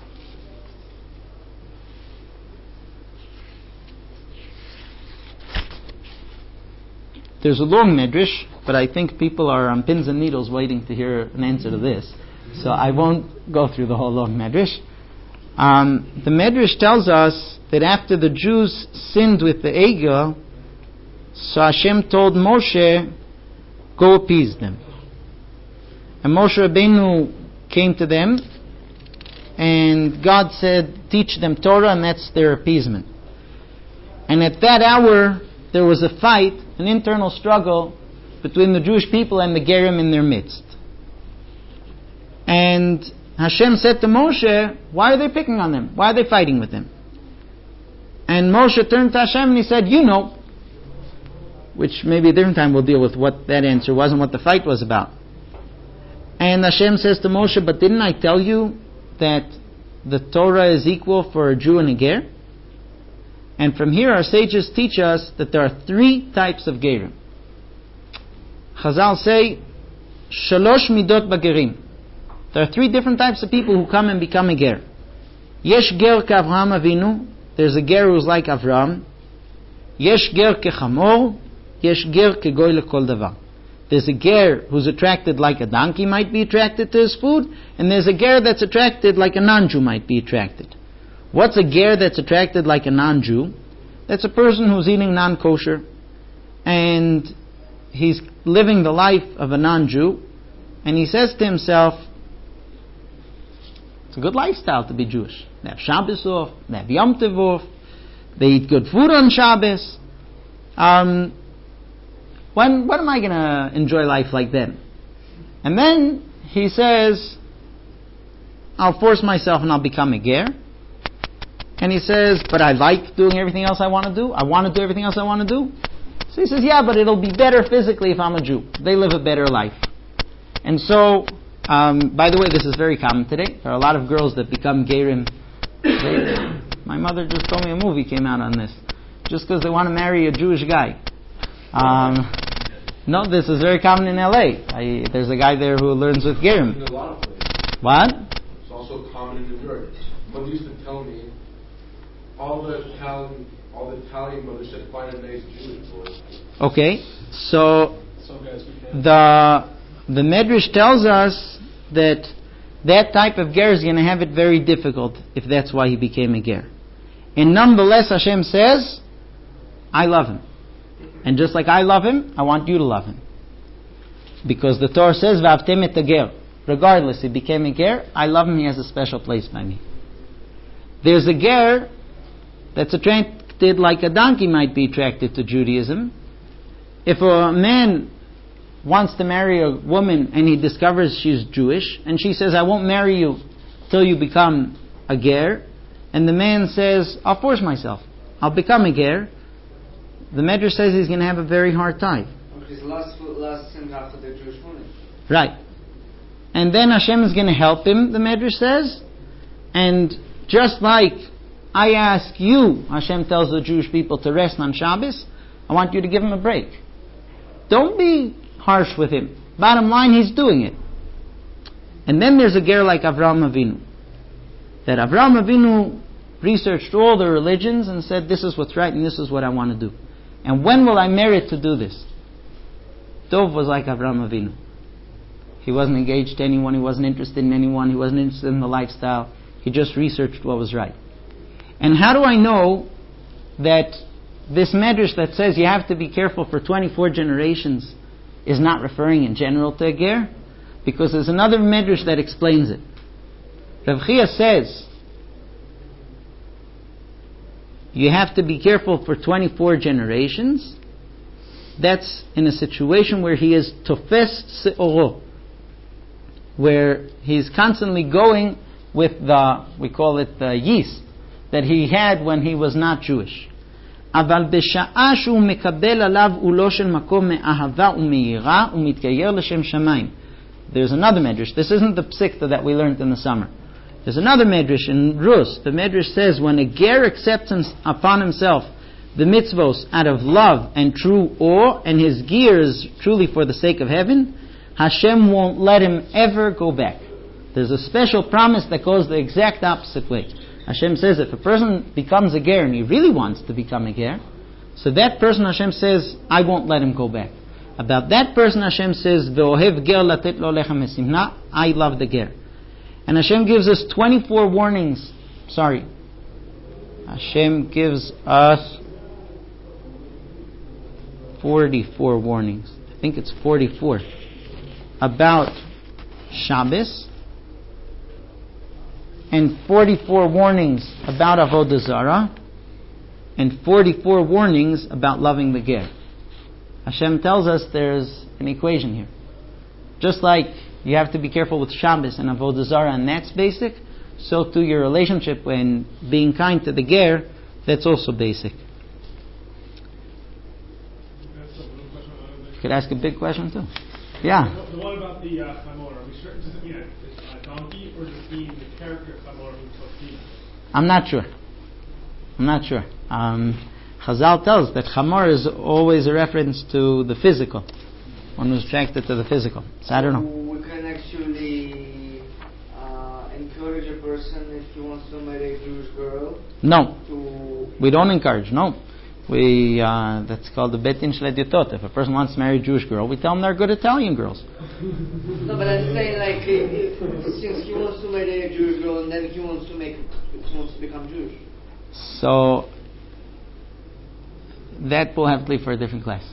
there's a long Medrash, but I think people are on pins and needles waiting to hear an answer to this. So I won't go through the whole long Medrash. The Medrash tells us that after the Jews sinned with the Egel, so Hashem told Moshe, go appease them. And Moshe Rabbeinu came to them, and God said, teach them Torah, and that's their appeasement. And at that hour, there was a fight, an internal struggle between the Jewish people and the Gerim in their midst. And Hashem said to Moshe, why are they picking on them? Why are they fighting with them? And Moshe turned to Hashem and he said, you know. Which maybe a different time we'll deal with what that answer was and what the fight was about. And Hashem says to Moshe, but didn't I tell you that the Torah is equal for a Jew and a ger? And from here our sages teach us that there are three types of gerim. Chazal say, Shalosh midot bagerim. There are three different types of people who come and become a ger. Yesh ger k'Avraham Avinu. There's a ger who's like Avram. Yesh ger k'chamor. Yesh ger k'goy lekol davar. There's a ger who's attracted like a donkey might be attracted to his food, and there's a ger that's attracted like a non-Jew might be attracted. What's a ger that's attracted like a non-Jew? That's a person who's eating non-kosher, and he's living the life of a non-Jew, and he says to himself, it's a good lifestyle to be Jewish. They have Shabbos off, they have Yom Tov off, they eat good food on Shabbos. When am I going to enjoy life like that? And then he says, I'll force myself and I'll become a ger. And he says, but I like doing everything else I want to do. I want to do everything else I want to do. So he says, yeah, but it'll be better physically if I'm a Jew. They live a better life. And so, by the way, this is very common today. There are a lot of girls that become gerim. My mother just told me a movie came out on this. Just because they want to marry a Jewish guy. No, this is very common in LA. There's a guy there who learns with gerim. In a lot of places. What? It's also common in New York. Mother used to tell me all the Italian mothers said find a nice Jewish boy. Okay, so the Medrash tells us that type of ger is going to have it very difficult if that's why he became a ger. And nonetheless, Hashem says, I love him. And just like I love him, I want you to love him. Because the Torah says, V'avtem et ger. Regardless, he became a ger, I love him, he has a special place by me. There's a ger that's attracted like a donkey might be attracted to Judaism. If a man wants to marry a woman and he discovers she's Jewish, and she says, I won't marry you till you become a ger, and the man says, I'll force myself, I'll become a ger, the Medrash says he's going to have a very hard time. His last sin after the Jewish woman. Right. And then Hashem is going to help him, the Medrash says, and just like I ask you, Hashem tells the Jewish people to rest on Shabbos, I want you to give him a break. Don't be harsh with him. Bottom line, he's doing it. And then there's a ger like Avraham Avinu. That Avraham Avinu researched all the religions and said, this is what's right and this is what I want to do. And when will I merit to do this? Dov was like Avraham Avinu. He wasn't engaged to anyone, he wasn't interested in anyone, he wasn't interested in the lifestyle. He just researched what was right. And how do I know that this medrash that says you have to be careful for 24 generations is not referring in general to a ger? Because there's another medrash that explains it. Rav Chia says you have to be careful for 24 generations. That's in a situation where he is tofes se'oro, where he's constantly going with we call it the yeast, that he had when he was not Jewish. אבל בשעה שהוא מקבל עליו עולו של מקום מאהבה ומהירה ומתגייר לשם שמיים. There's another medrash. This isn't the psikta that we learned in the summer. There's another medrash in Rus. The medrash says when a ger accepts upon himself the mitzvos out of love and true awe, and his gear is truly for the sake of heaven, Hashem won't let him ever go back. There's a special promise that goes the exact opposite way. Hashem says if a person becomes a ger and he really wants to become a ger, so that person Hashem says, I won't let him go back. About that person Hashem says, Ve'ohev ger latet lo lechem esimna, I love the ger. And Hashem gives us 24 warnings. Hashem gives us 44 warnings. I think it's 44. About Shabbos. And 44 warnings about Avodah Zarah. And 44 warnings about loving the ger. Hashem tells us there's an equation here. Just like you have to be careful with Shabbos and Avodah Zarah, and that's basic, so too your relationship when being kind to the ger, that's also basic. You could ask a big question too. Yeah. The one about the chamor, are we sure? Does it mean a donkey, or does it mean the character chamor who took him? I'm not sure. Chazal tells that chamor is always a reference to the physical. One who's attracted to the physical. So I don't know. We can actually encourage a person if he wants to marry a Jewish girl. No, we don't encourage. No, we that's called the betin shel ediotot. If a person wants to marry a Jewish girl, we tell them they're good Italian girls. No, but I'm saying like since he wants to marry a Jewish girl and then he wants to become Jewish. So that will have to leave for a different class.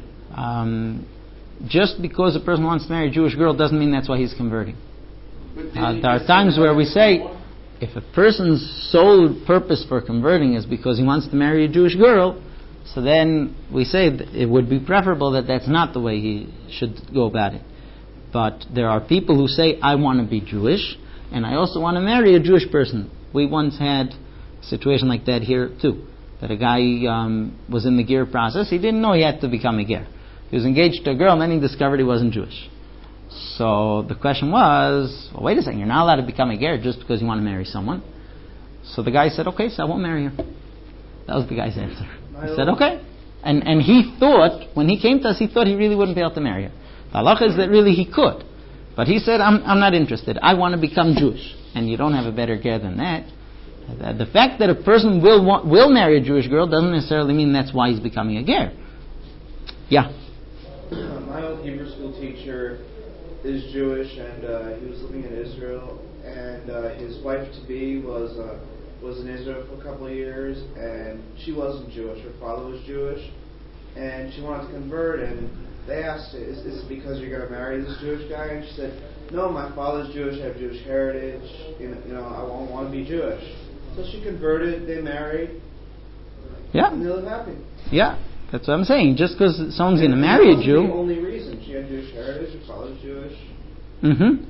Just because a person wants to marry a Jewish girl doesn't mean that's why he's converting. There are times where we say, if a person's sole purpose for converting is because he wants to marry a Jewish girl, so then we say it would be preferable that that's not the way he should go about it. But there are people who say, I want to be Jewish, and I also want to marry a Jewish person. We once had a situation like that here too. That a guy was in the ger process. He didn't know he had to become a ger. He was engaged to a girl and then he discovered he wasn't Jewish. So the question was, well, wait a second, you're not allowed to become a ger just because you want to marry someone. So the guy said, okay, so I won't marry her. That was the guy's answer. He said, okay. And he thought, when he came to us, he thought he really wouldn't be able to marry her. The halacha is that really he could. But he said, I'm not interested. I want to become Jewish. And you don't have a better ger than that. The fact that a person will marry a Jewish girl doesn't necessarily mean that's why he's becoming a ger. Yeah. My old Hebrew school teacher is Jewish, and he was living in Israel, and his wife-to-be was in Israel for a couple of years, and she wasn't Jewish. Her father was Jewish, and she wanted to convert, and they asked her, is it because you're going to marry this Jewish guy? And she said, no, my father's Jewish, I have Jewish heritage, I want to be Jewish. So she converted, they married, Yeah, and they live happy. yeah. That's what I'm saying. Just because someone's going to marry a That Jew. wasn't the only reason. She had Jewish heritage, her father's Jewish. Mm-hmm.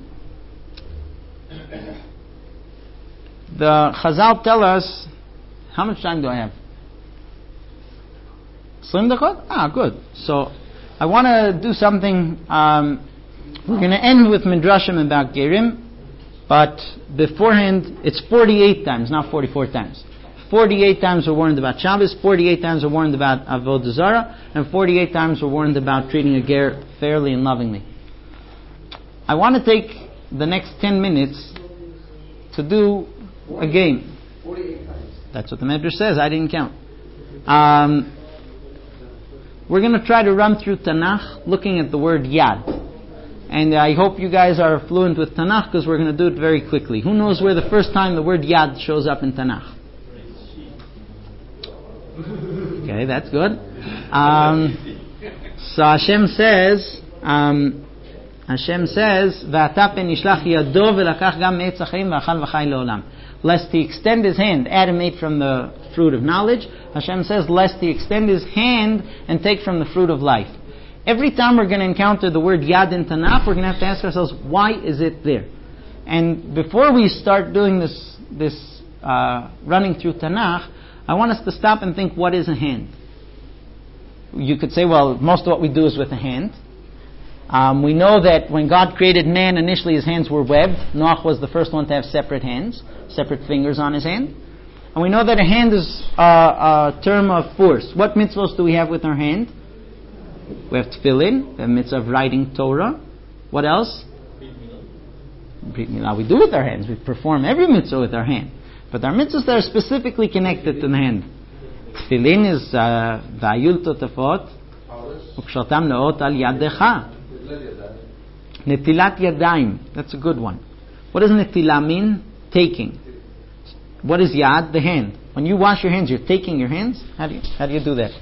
The Chazal tell us, how much time do I have? Slim Dakot? Good. So, I want to do something, we're going to end with Midrashim about Gerim, but beforehand, it's 48 times, not 44 times. 48 times we're warned about Shabbos, 48 times we're warned about Avodah Zarah, and 48 times we're warned about treating a ger fairly and lovingly. I want to take the next 10 minutes to do a game. 48 times. That's what the Medrash says. I didn't count. We're going to try to run through Tanakh looking at the word Yad. And I hope you guys are fluent with Tanakh because we're going to do it very quickly. Who knows where the first time the word Yad shows up in Tanakh? Okay, that's good. So Hashem says, "V'ata pen yishlach yado v'lakach gam me'etz ha'chaim v'achal v'chai le'olam." Lest he extend his hand. Adam ate from the fruit of knowledge. Hashem says, lest he extend his hand and take from the fruit of life. Every time we're going to encounter the word Yad in Tanakh, we're going to have to ask ourselves, why is it there? And before we start doing this running through Tanakh, I want us to stop and think, what is a hand? You could say, well, most of what we do is with a hand. We know that when God created man, initially his hands were webbed. Noach was the first one to have separate hands, separate fingers on his hand. And we know that a hand is a term of force. What mitzvahs do we have with our hand? We have tefillin, the mitzvah of writing Torah. What else? Brit Milah. We do with our hands. We perform every mitzvah with our hand. But our mitzvahs that are specifically connected to the hand. Tefillin is va'ayul totafot ukshotam leot al yadecha. Netilat yadayim. That's a good one. What does netilah mean? Taking. What is yad? The hand. When you wash your hands, you're taking your hands? How do you do that?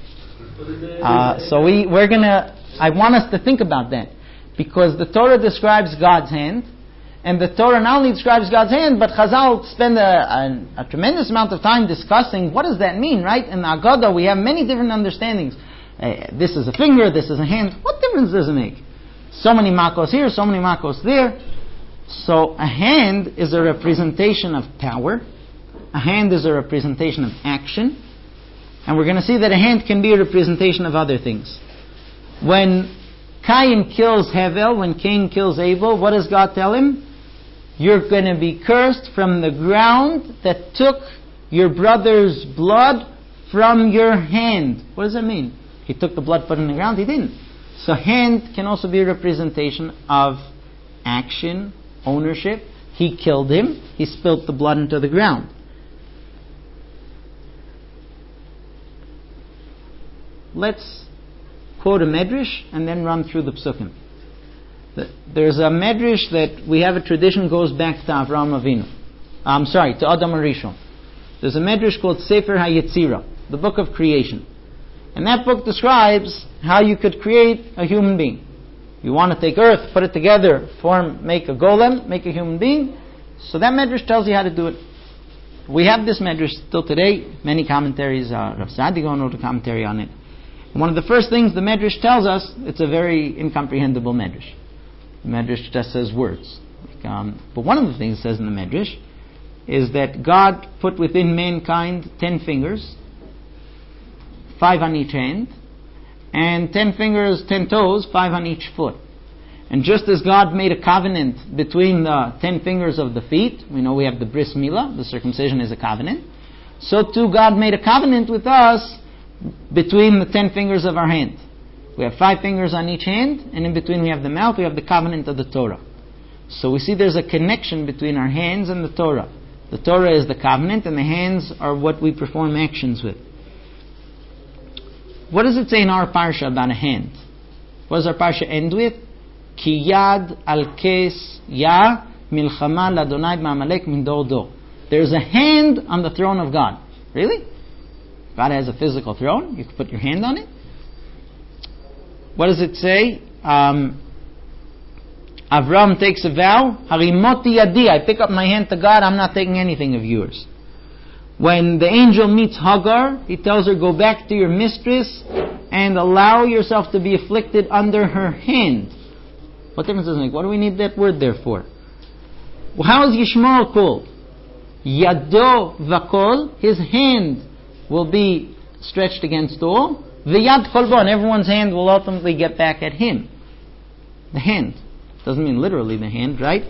So we're gonna. I want us to think about that, because the Torah describes God's hand, and the Torah not only describes God's hand, but Chazal spend a tremendous amount of time discussing what does that mean, right? In the Agadah we have many different understandings. This is a finger, this is a hand. What difference does it make? So many makos here, so many makos there. So a hand is a representation of power. A hand is a representation of action. And we're going to see that a hand can be a representation of other things. When Cain kills Hevel, when Cain kills Abel, what does God tell him? You're going to be cursed from the ground that took your brother's blood from your hand. What does that mean? He took the blood, put it in the ground? He didn't. So hand can also be a representation of action, ownership. He killed him. He spilt the blood into the ground. Let's quote a medrash and then run through the psukim. There's a medrash that we have a tradition goes back to Avraham Avinu. To Adam Arishon. There's a medrash called Sefer HaYetzirah, the book of creation. And that book describes how you could create a human being. You want to take earth, put it together, make a golem, make a human being. So that medrash tells you how to do it. We have this medrash still today. Many commentaries, Rav Sadigon wrote a commentary on it. One of the first things the Medrash tells us, it's a very incomprehensible Medrash. The Medrash just says words. But one of the things it says in the Medrash is that God put within mankind 10 fingers, 5 on each hand, and 10 fingers, 10 toes, 5 on each foot. And just as God made a covenant between the 10 fingers of the feet, we know we have the bris milah, the circumcision is a covenant, so too God made a covenant with us between the 10 fingers of our hand. We have 5 fingers on each hand, and in between we have the mouth, we have the covenant of the Torah. So we see there's a connection between our hands and the Torah. The Torah is the covenant, and the hands are what we perform actions with. What does it say in our parsha about a hand? What does our parsha end with? Ki yad al kes ya milchama ladonai b'amalek min dor dor. There's a hand on the throne of God. Really? God has a physical throne. You can put your hand on it. What does it say? Avram takes a vow. Harimoti yadi. I pick up my hand to God. I'm not taking anything of yours. When the angel meets Hagar, he tells her, go back to your mistress and allow yourself to be afflicted under her hand. What difference does it make? What do we need that word there for? Well, how is Yishmael called? Yado vakol, his hand will be stretched against all. V'yad kol bo, and everyone's hand will ultimately get back at him. The hand. Doesn't mean literally the hand, right?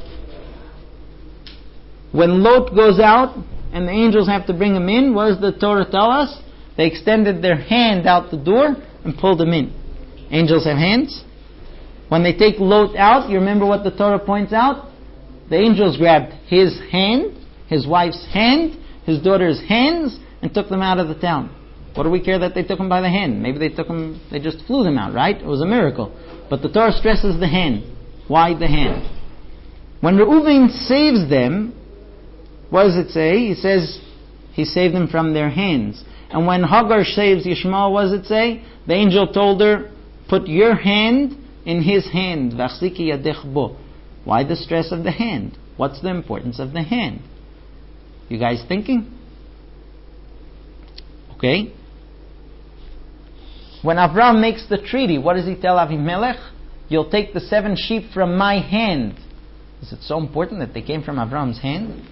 When Lot goes out and the angels have to bring him in, what does the Torah tell us? They extended their hand out the door and pulled him in. Angels have hands. When they take Lot out, you remember what the Torah points out? The angels grabbed his hand, his wife's hand, his daughter's hands, and took them out of the town. What do we care that they took him by the hand? Maybe they just flew them out, right? It was a miracle. But the Torah stresses the hand. Why the hand? When Reuven saves them, what does it say? He says he saved them from their hands. And when Hagar saves Yishmael, what does it say? The angel told her, put your hand in his hand. V'achziki yadech bo. Why the stress of the hand? What's the importance of the hand? You guys thinking? Okay. When Avram makes the treaty, what does he tell Avimelech? You'll take the 7 sheep from my hand. Is it so important that they came from Avram's hand?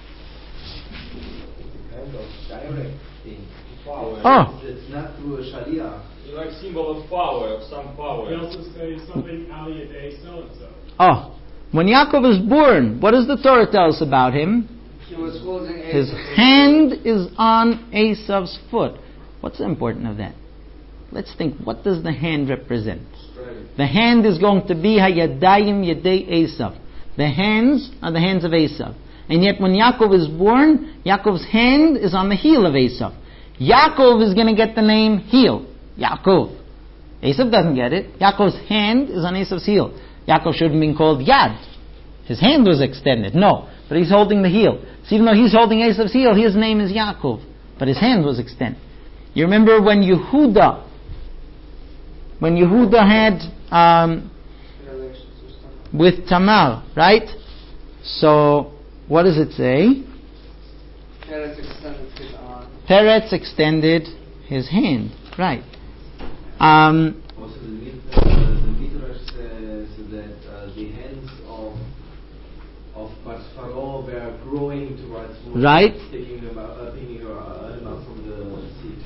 Power. Oh. It's not through a shaliach. It's like symbol of power, of some power. We also say something Ali a day so and so. Oh. When Yaakov is born, what does the Torah tell us about him? He was holding His Esav's hand is on Esav's foot. What's the importance of that? Let's think, what does the hand represent? Strength. The hand is going to be Hayadayim Yadei Esav. The hands are the hands of Esav. And yet when Yaakov is born, Yaakov's hand is on the heel of Esav. Yaakov is going to get the name heel. Yaakov. Esav doesn't get it. Yaakov's hand is on Esav's heel. Yaakov should have been called Yad. His hand was extended. No, but he's holding the heel. So even though he's holding Esav's heel, his name is Yaakov. But his hand was extended. You remember when Yehuda had with Tamar, right? So what does it say? Peretz extended his arm. Peretz extended his hand, right? Also, the Midrash says that the hands of Pharaoh were growing towards Moshe, Right. picking him out from the sea.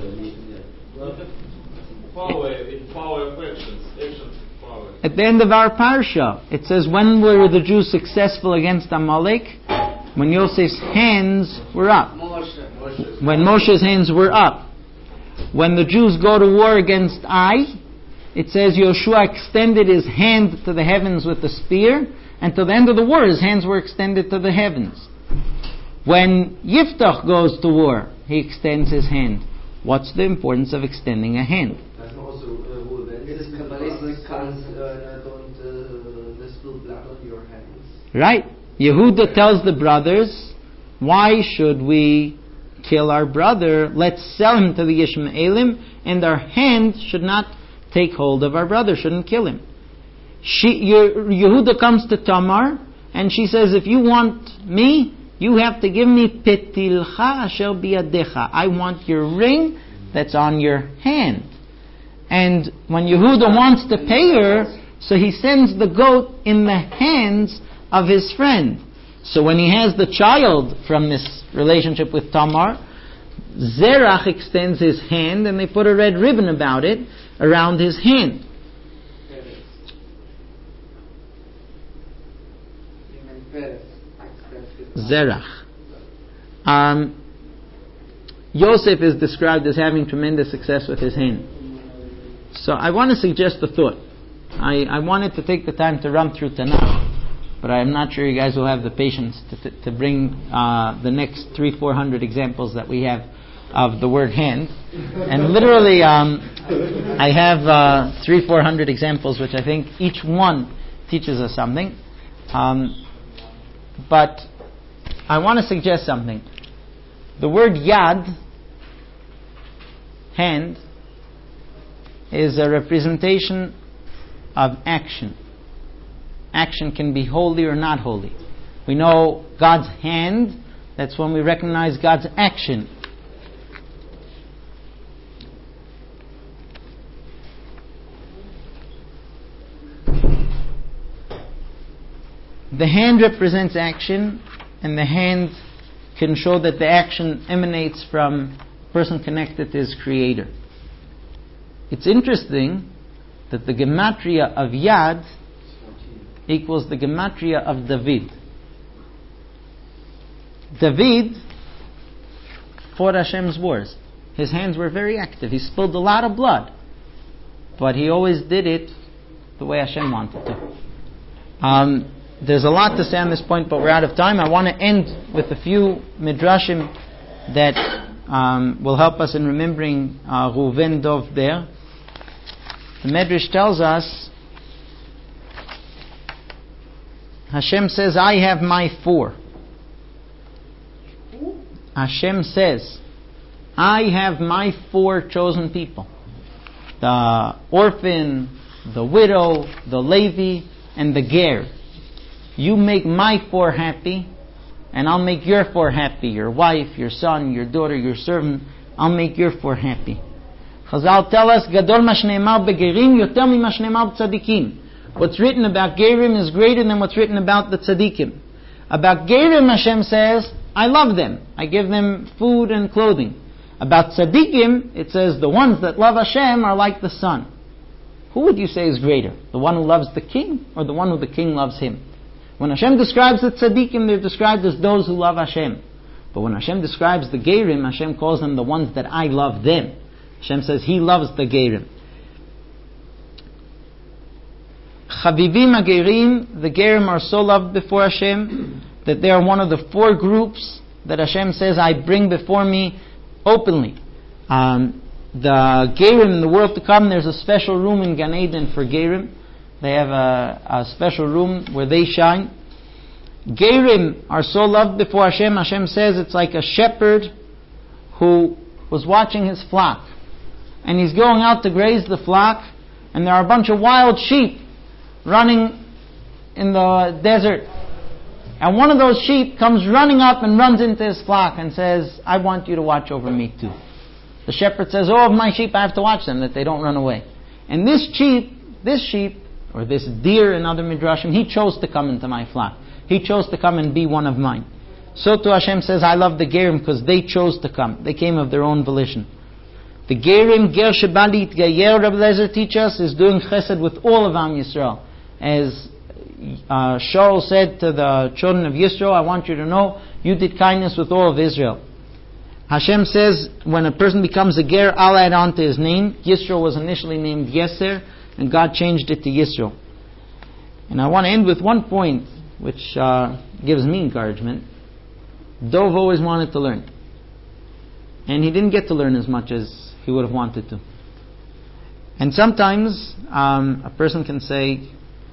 Power, in power of actions of power. At the end of our parsha, it says, when were the Jews successful against Amalek? When Yosef's hands were up. Moshe. When Moshe's hands were up. When the Jews go to war against Ai, it says Yoshua extended his hand to the heavens with the spear, and to the end of the war his hands were extended to the heavens. When Yiftach goes to war, he extends his hand. What's the importance of extending a hand? That's also It's a Kabbalistic concept. don't spill blood on your hands. Right? Yehuda tells the brothers, why should we kill our brother? Let's sell him to the Yishmaelim, and our hand should not take hold of our brother, shouldn't kill him. Yehuda comes to Tamar, and she says, if you want me, you have to give me petilcha asher biyadecha. I want your ring that's on your hand. And when Yehuda wants to pay her, so he sends the goat in the hands of his friend. So when he has the child from this relationship with Tamar, Zerach extends his hand and they put a red ribbon about it, around his hand. Zerach. Yosef is described as having tremendous success with his hand. So I want to suggest a thought. I wanted to take the time to run through Tanakh, but I'm not sure you guys will have the patience to bring the next 300-400 examples that we have of the word hand. And literally, I have 300-400 examples, which I think each one teaches us something. But I want to suggest something. The word yad, hand, is a representation of action. Action can be holy or not holy. We know God's hand That's when we recognize God's action. The hand represents action, and the hand can show that the action emanates from a person connected to his Creator. It's interesting that the gematria of Yad equals the gematria of David. David fought Hashem's wars. His hands were very active. He spilled a lot of blood, but he always did it the way Hashem wanted to. There's a lot to say on this point, but we're out of time. I want to end with a few midrashim that will help us in remembering Reuven Dov there. The Medrash tells us, Hashem says, I have my 4. Hashem says, I have my 4 chosen people. The orphan, the widow, the Levi, and the Ger. You make my 4 happy, and I'll make your 4 happy. Your wife, your son, your daughter, your servant. I'll make your 4 happy. Chazal tell us, Gadol ma shneimar begerim yoter mima shneimar b'tzadikim. What's written about Gerim is greater than what's written about the tzaddikim. About Gerim, Hashem says, I love them. I give them food and clothing. About tzaddikim, it says, the ones that love Hashem are like the sun. Who would you say is greater? The one who loves the king, or the one who the king loves him? When Hashem describes the tzaddikim, they're described as those who love Hashem. But when Hashem describes the Gerim, Hashem calls them the ones that I love them. Hashem says He loves the Gerim. Chavivim HaGerim, the Gerim are so loved before Hashem that they are one of the 4 groups that Hashem says I bring before me openly. The Gerim in the world to come, there's a special room in Gan Eden for Gerim. They have a special room where they shine. Gerim are so loved before Hashem. Hashem says it's like a shepherd who was watching his flock. And he's going out to graze the flock, and there are a bunch of wild sheep running in the desert. And one of those sheep comes running up and runs into his flock and says, I want you to watch over me too. The shepherd says, of my sheep I have to watch them, that they don't run away. And this sheep, or this deer in other midrashim, he chose to come into my flock. He chose to come and be one of mine. So too Hashem says, I love the Gerim because they chose to come. They came of their own volition. The Gerim, Ger Shebali Itgayer, Rabbi Lezer teach us, is doing chesed with all of Am Yisrael. As Shaul said to the children of Yisrael, I want you to know, you did kindness with all of Israel. Hashem says, when a person becomes a Ger, I'll add on to his name. Yisrael was initially named Yeser, and God changed it to Yisrael. And I want to end with one point, which gives me encouragement. Dov always wanted to learn. And he didn't get to learn as much as he would have wanted to. And sometimes a person can say,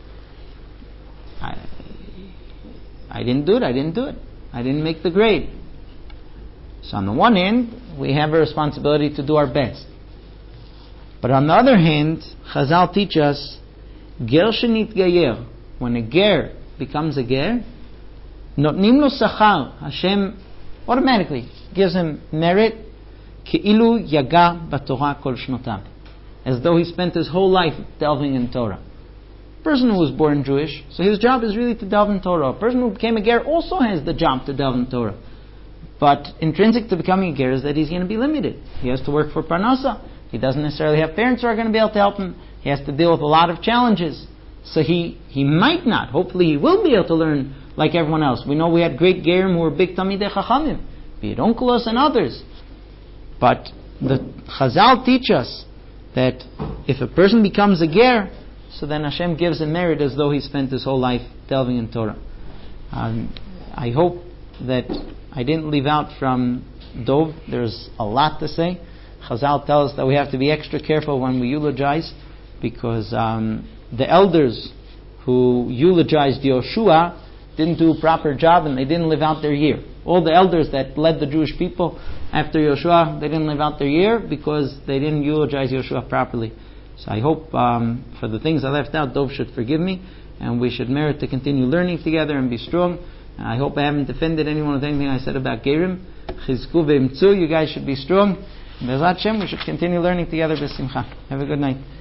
I didn't do it, I didn't make the grade. So on the one hand, we have a responsibility to do our best. But on the other hand, Chazal teach us, Ger shenit gayer, when a ger becomes a ger, notnim lo sachar, Hashem automatically gives him merit, Ke'ilu yaga b'Torah kol shnotav, as though he spent his whole life delving in Torah. A person who was born Jewish, so his job is really to delve in Torah. A person who became a ger also has the job to delve in Torah. But intrinsic to becoming a ger is that he's going to be limited. He has to work for parnasa. He doesn't necessarily have parents who are going to be able to help him. He has to deal with a lot of challenges. So he might not, hopefully he will be able to learn like everyone else. We know we had great gerim who were big Talmidei Chachamim, be it Onkelos and others. But the Chazal teach us that if a person becomes a ger, so then Hashem gives him merit as though he spent his whole life delving in Torah. I hope that I didn't leave out from Dov. There's a lot to say. Chazal tells us that we have to be extra careful when we eulogize, because the elders who eulogized Yoshua didn't do a proper job and they didn't live out their year. All the elders that led the Jewish people after Yoshua, they didn't live out their year because they didn't eulogize Yoshua properly. So I hope for the things I left out, Dov should forgive me, and we should merit to continue learning together and be strong. I hope I haven't offended anyone with anything I said about Gerim. Chizku v'imtzu, you guys should be strong. Bezat Hashem, we should continue learning together b'simcha. Have a good night.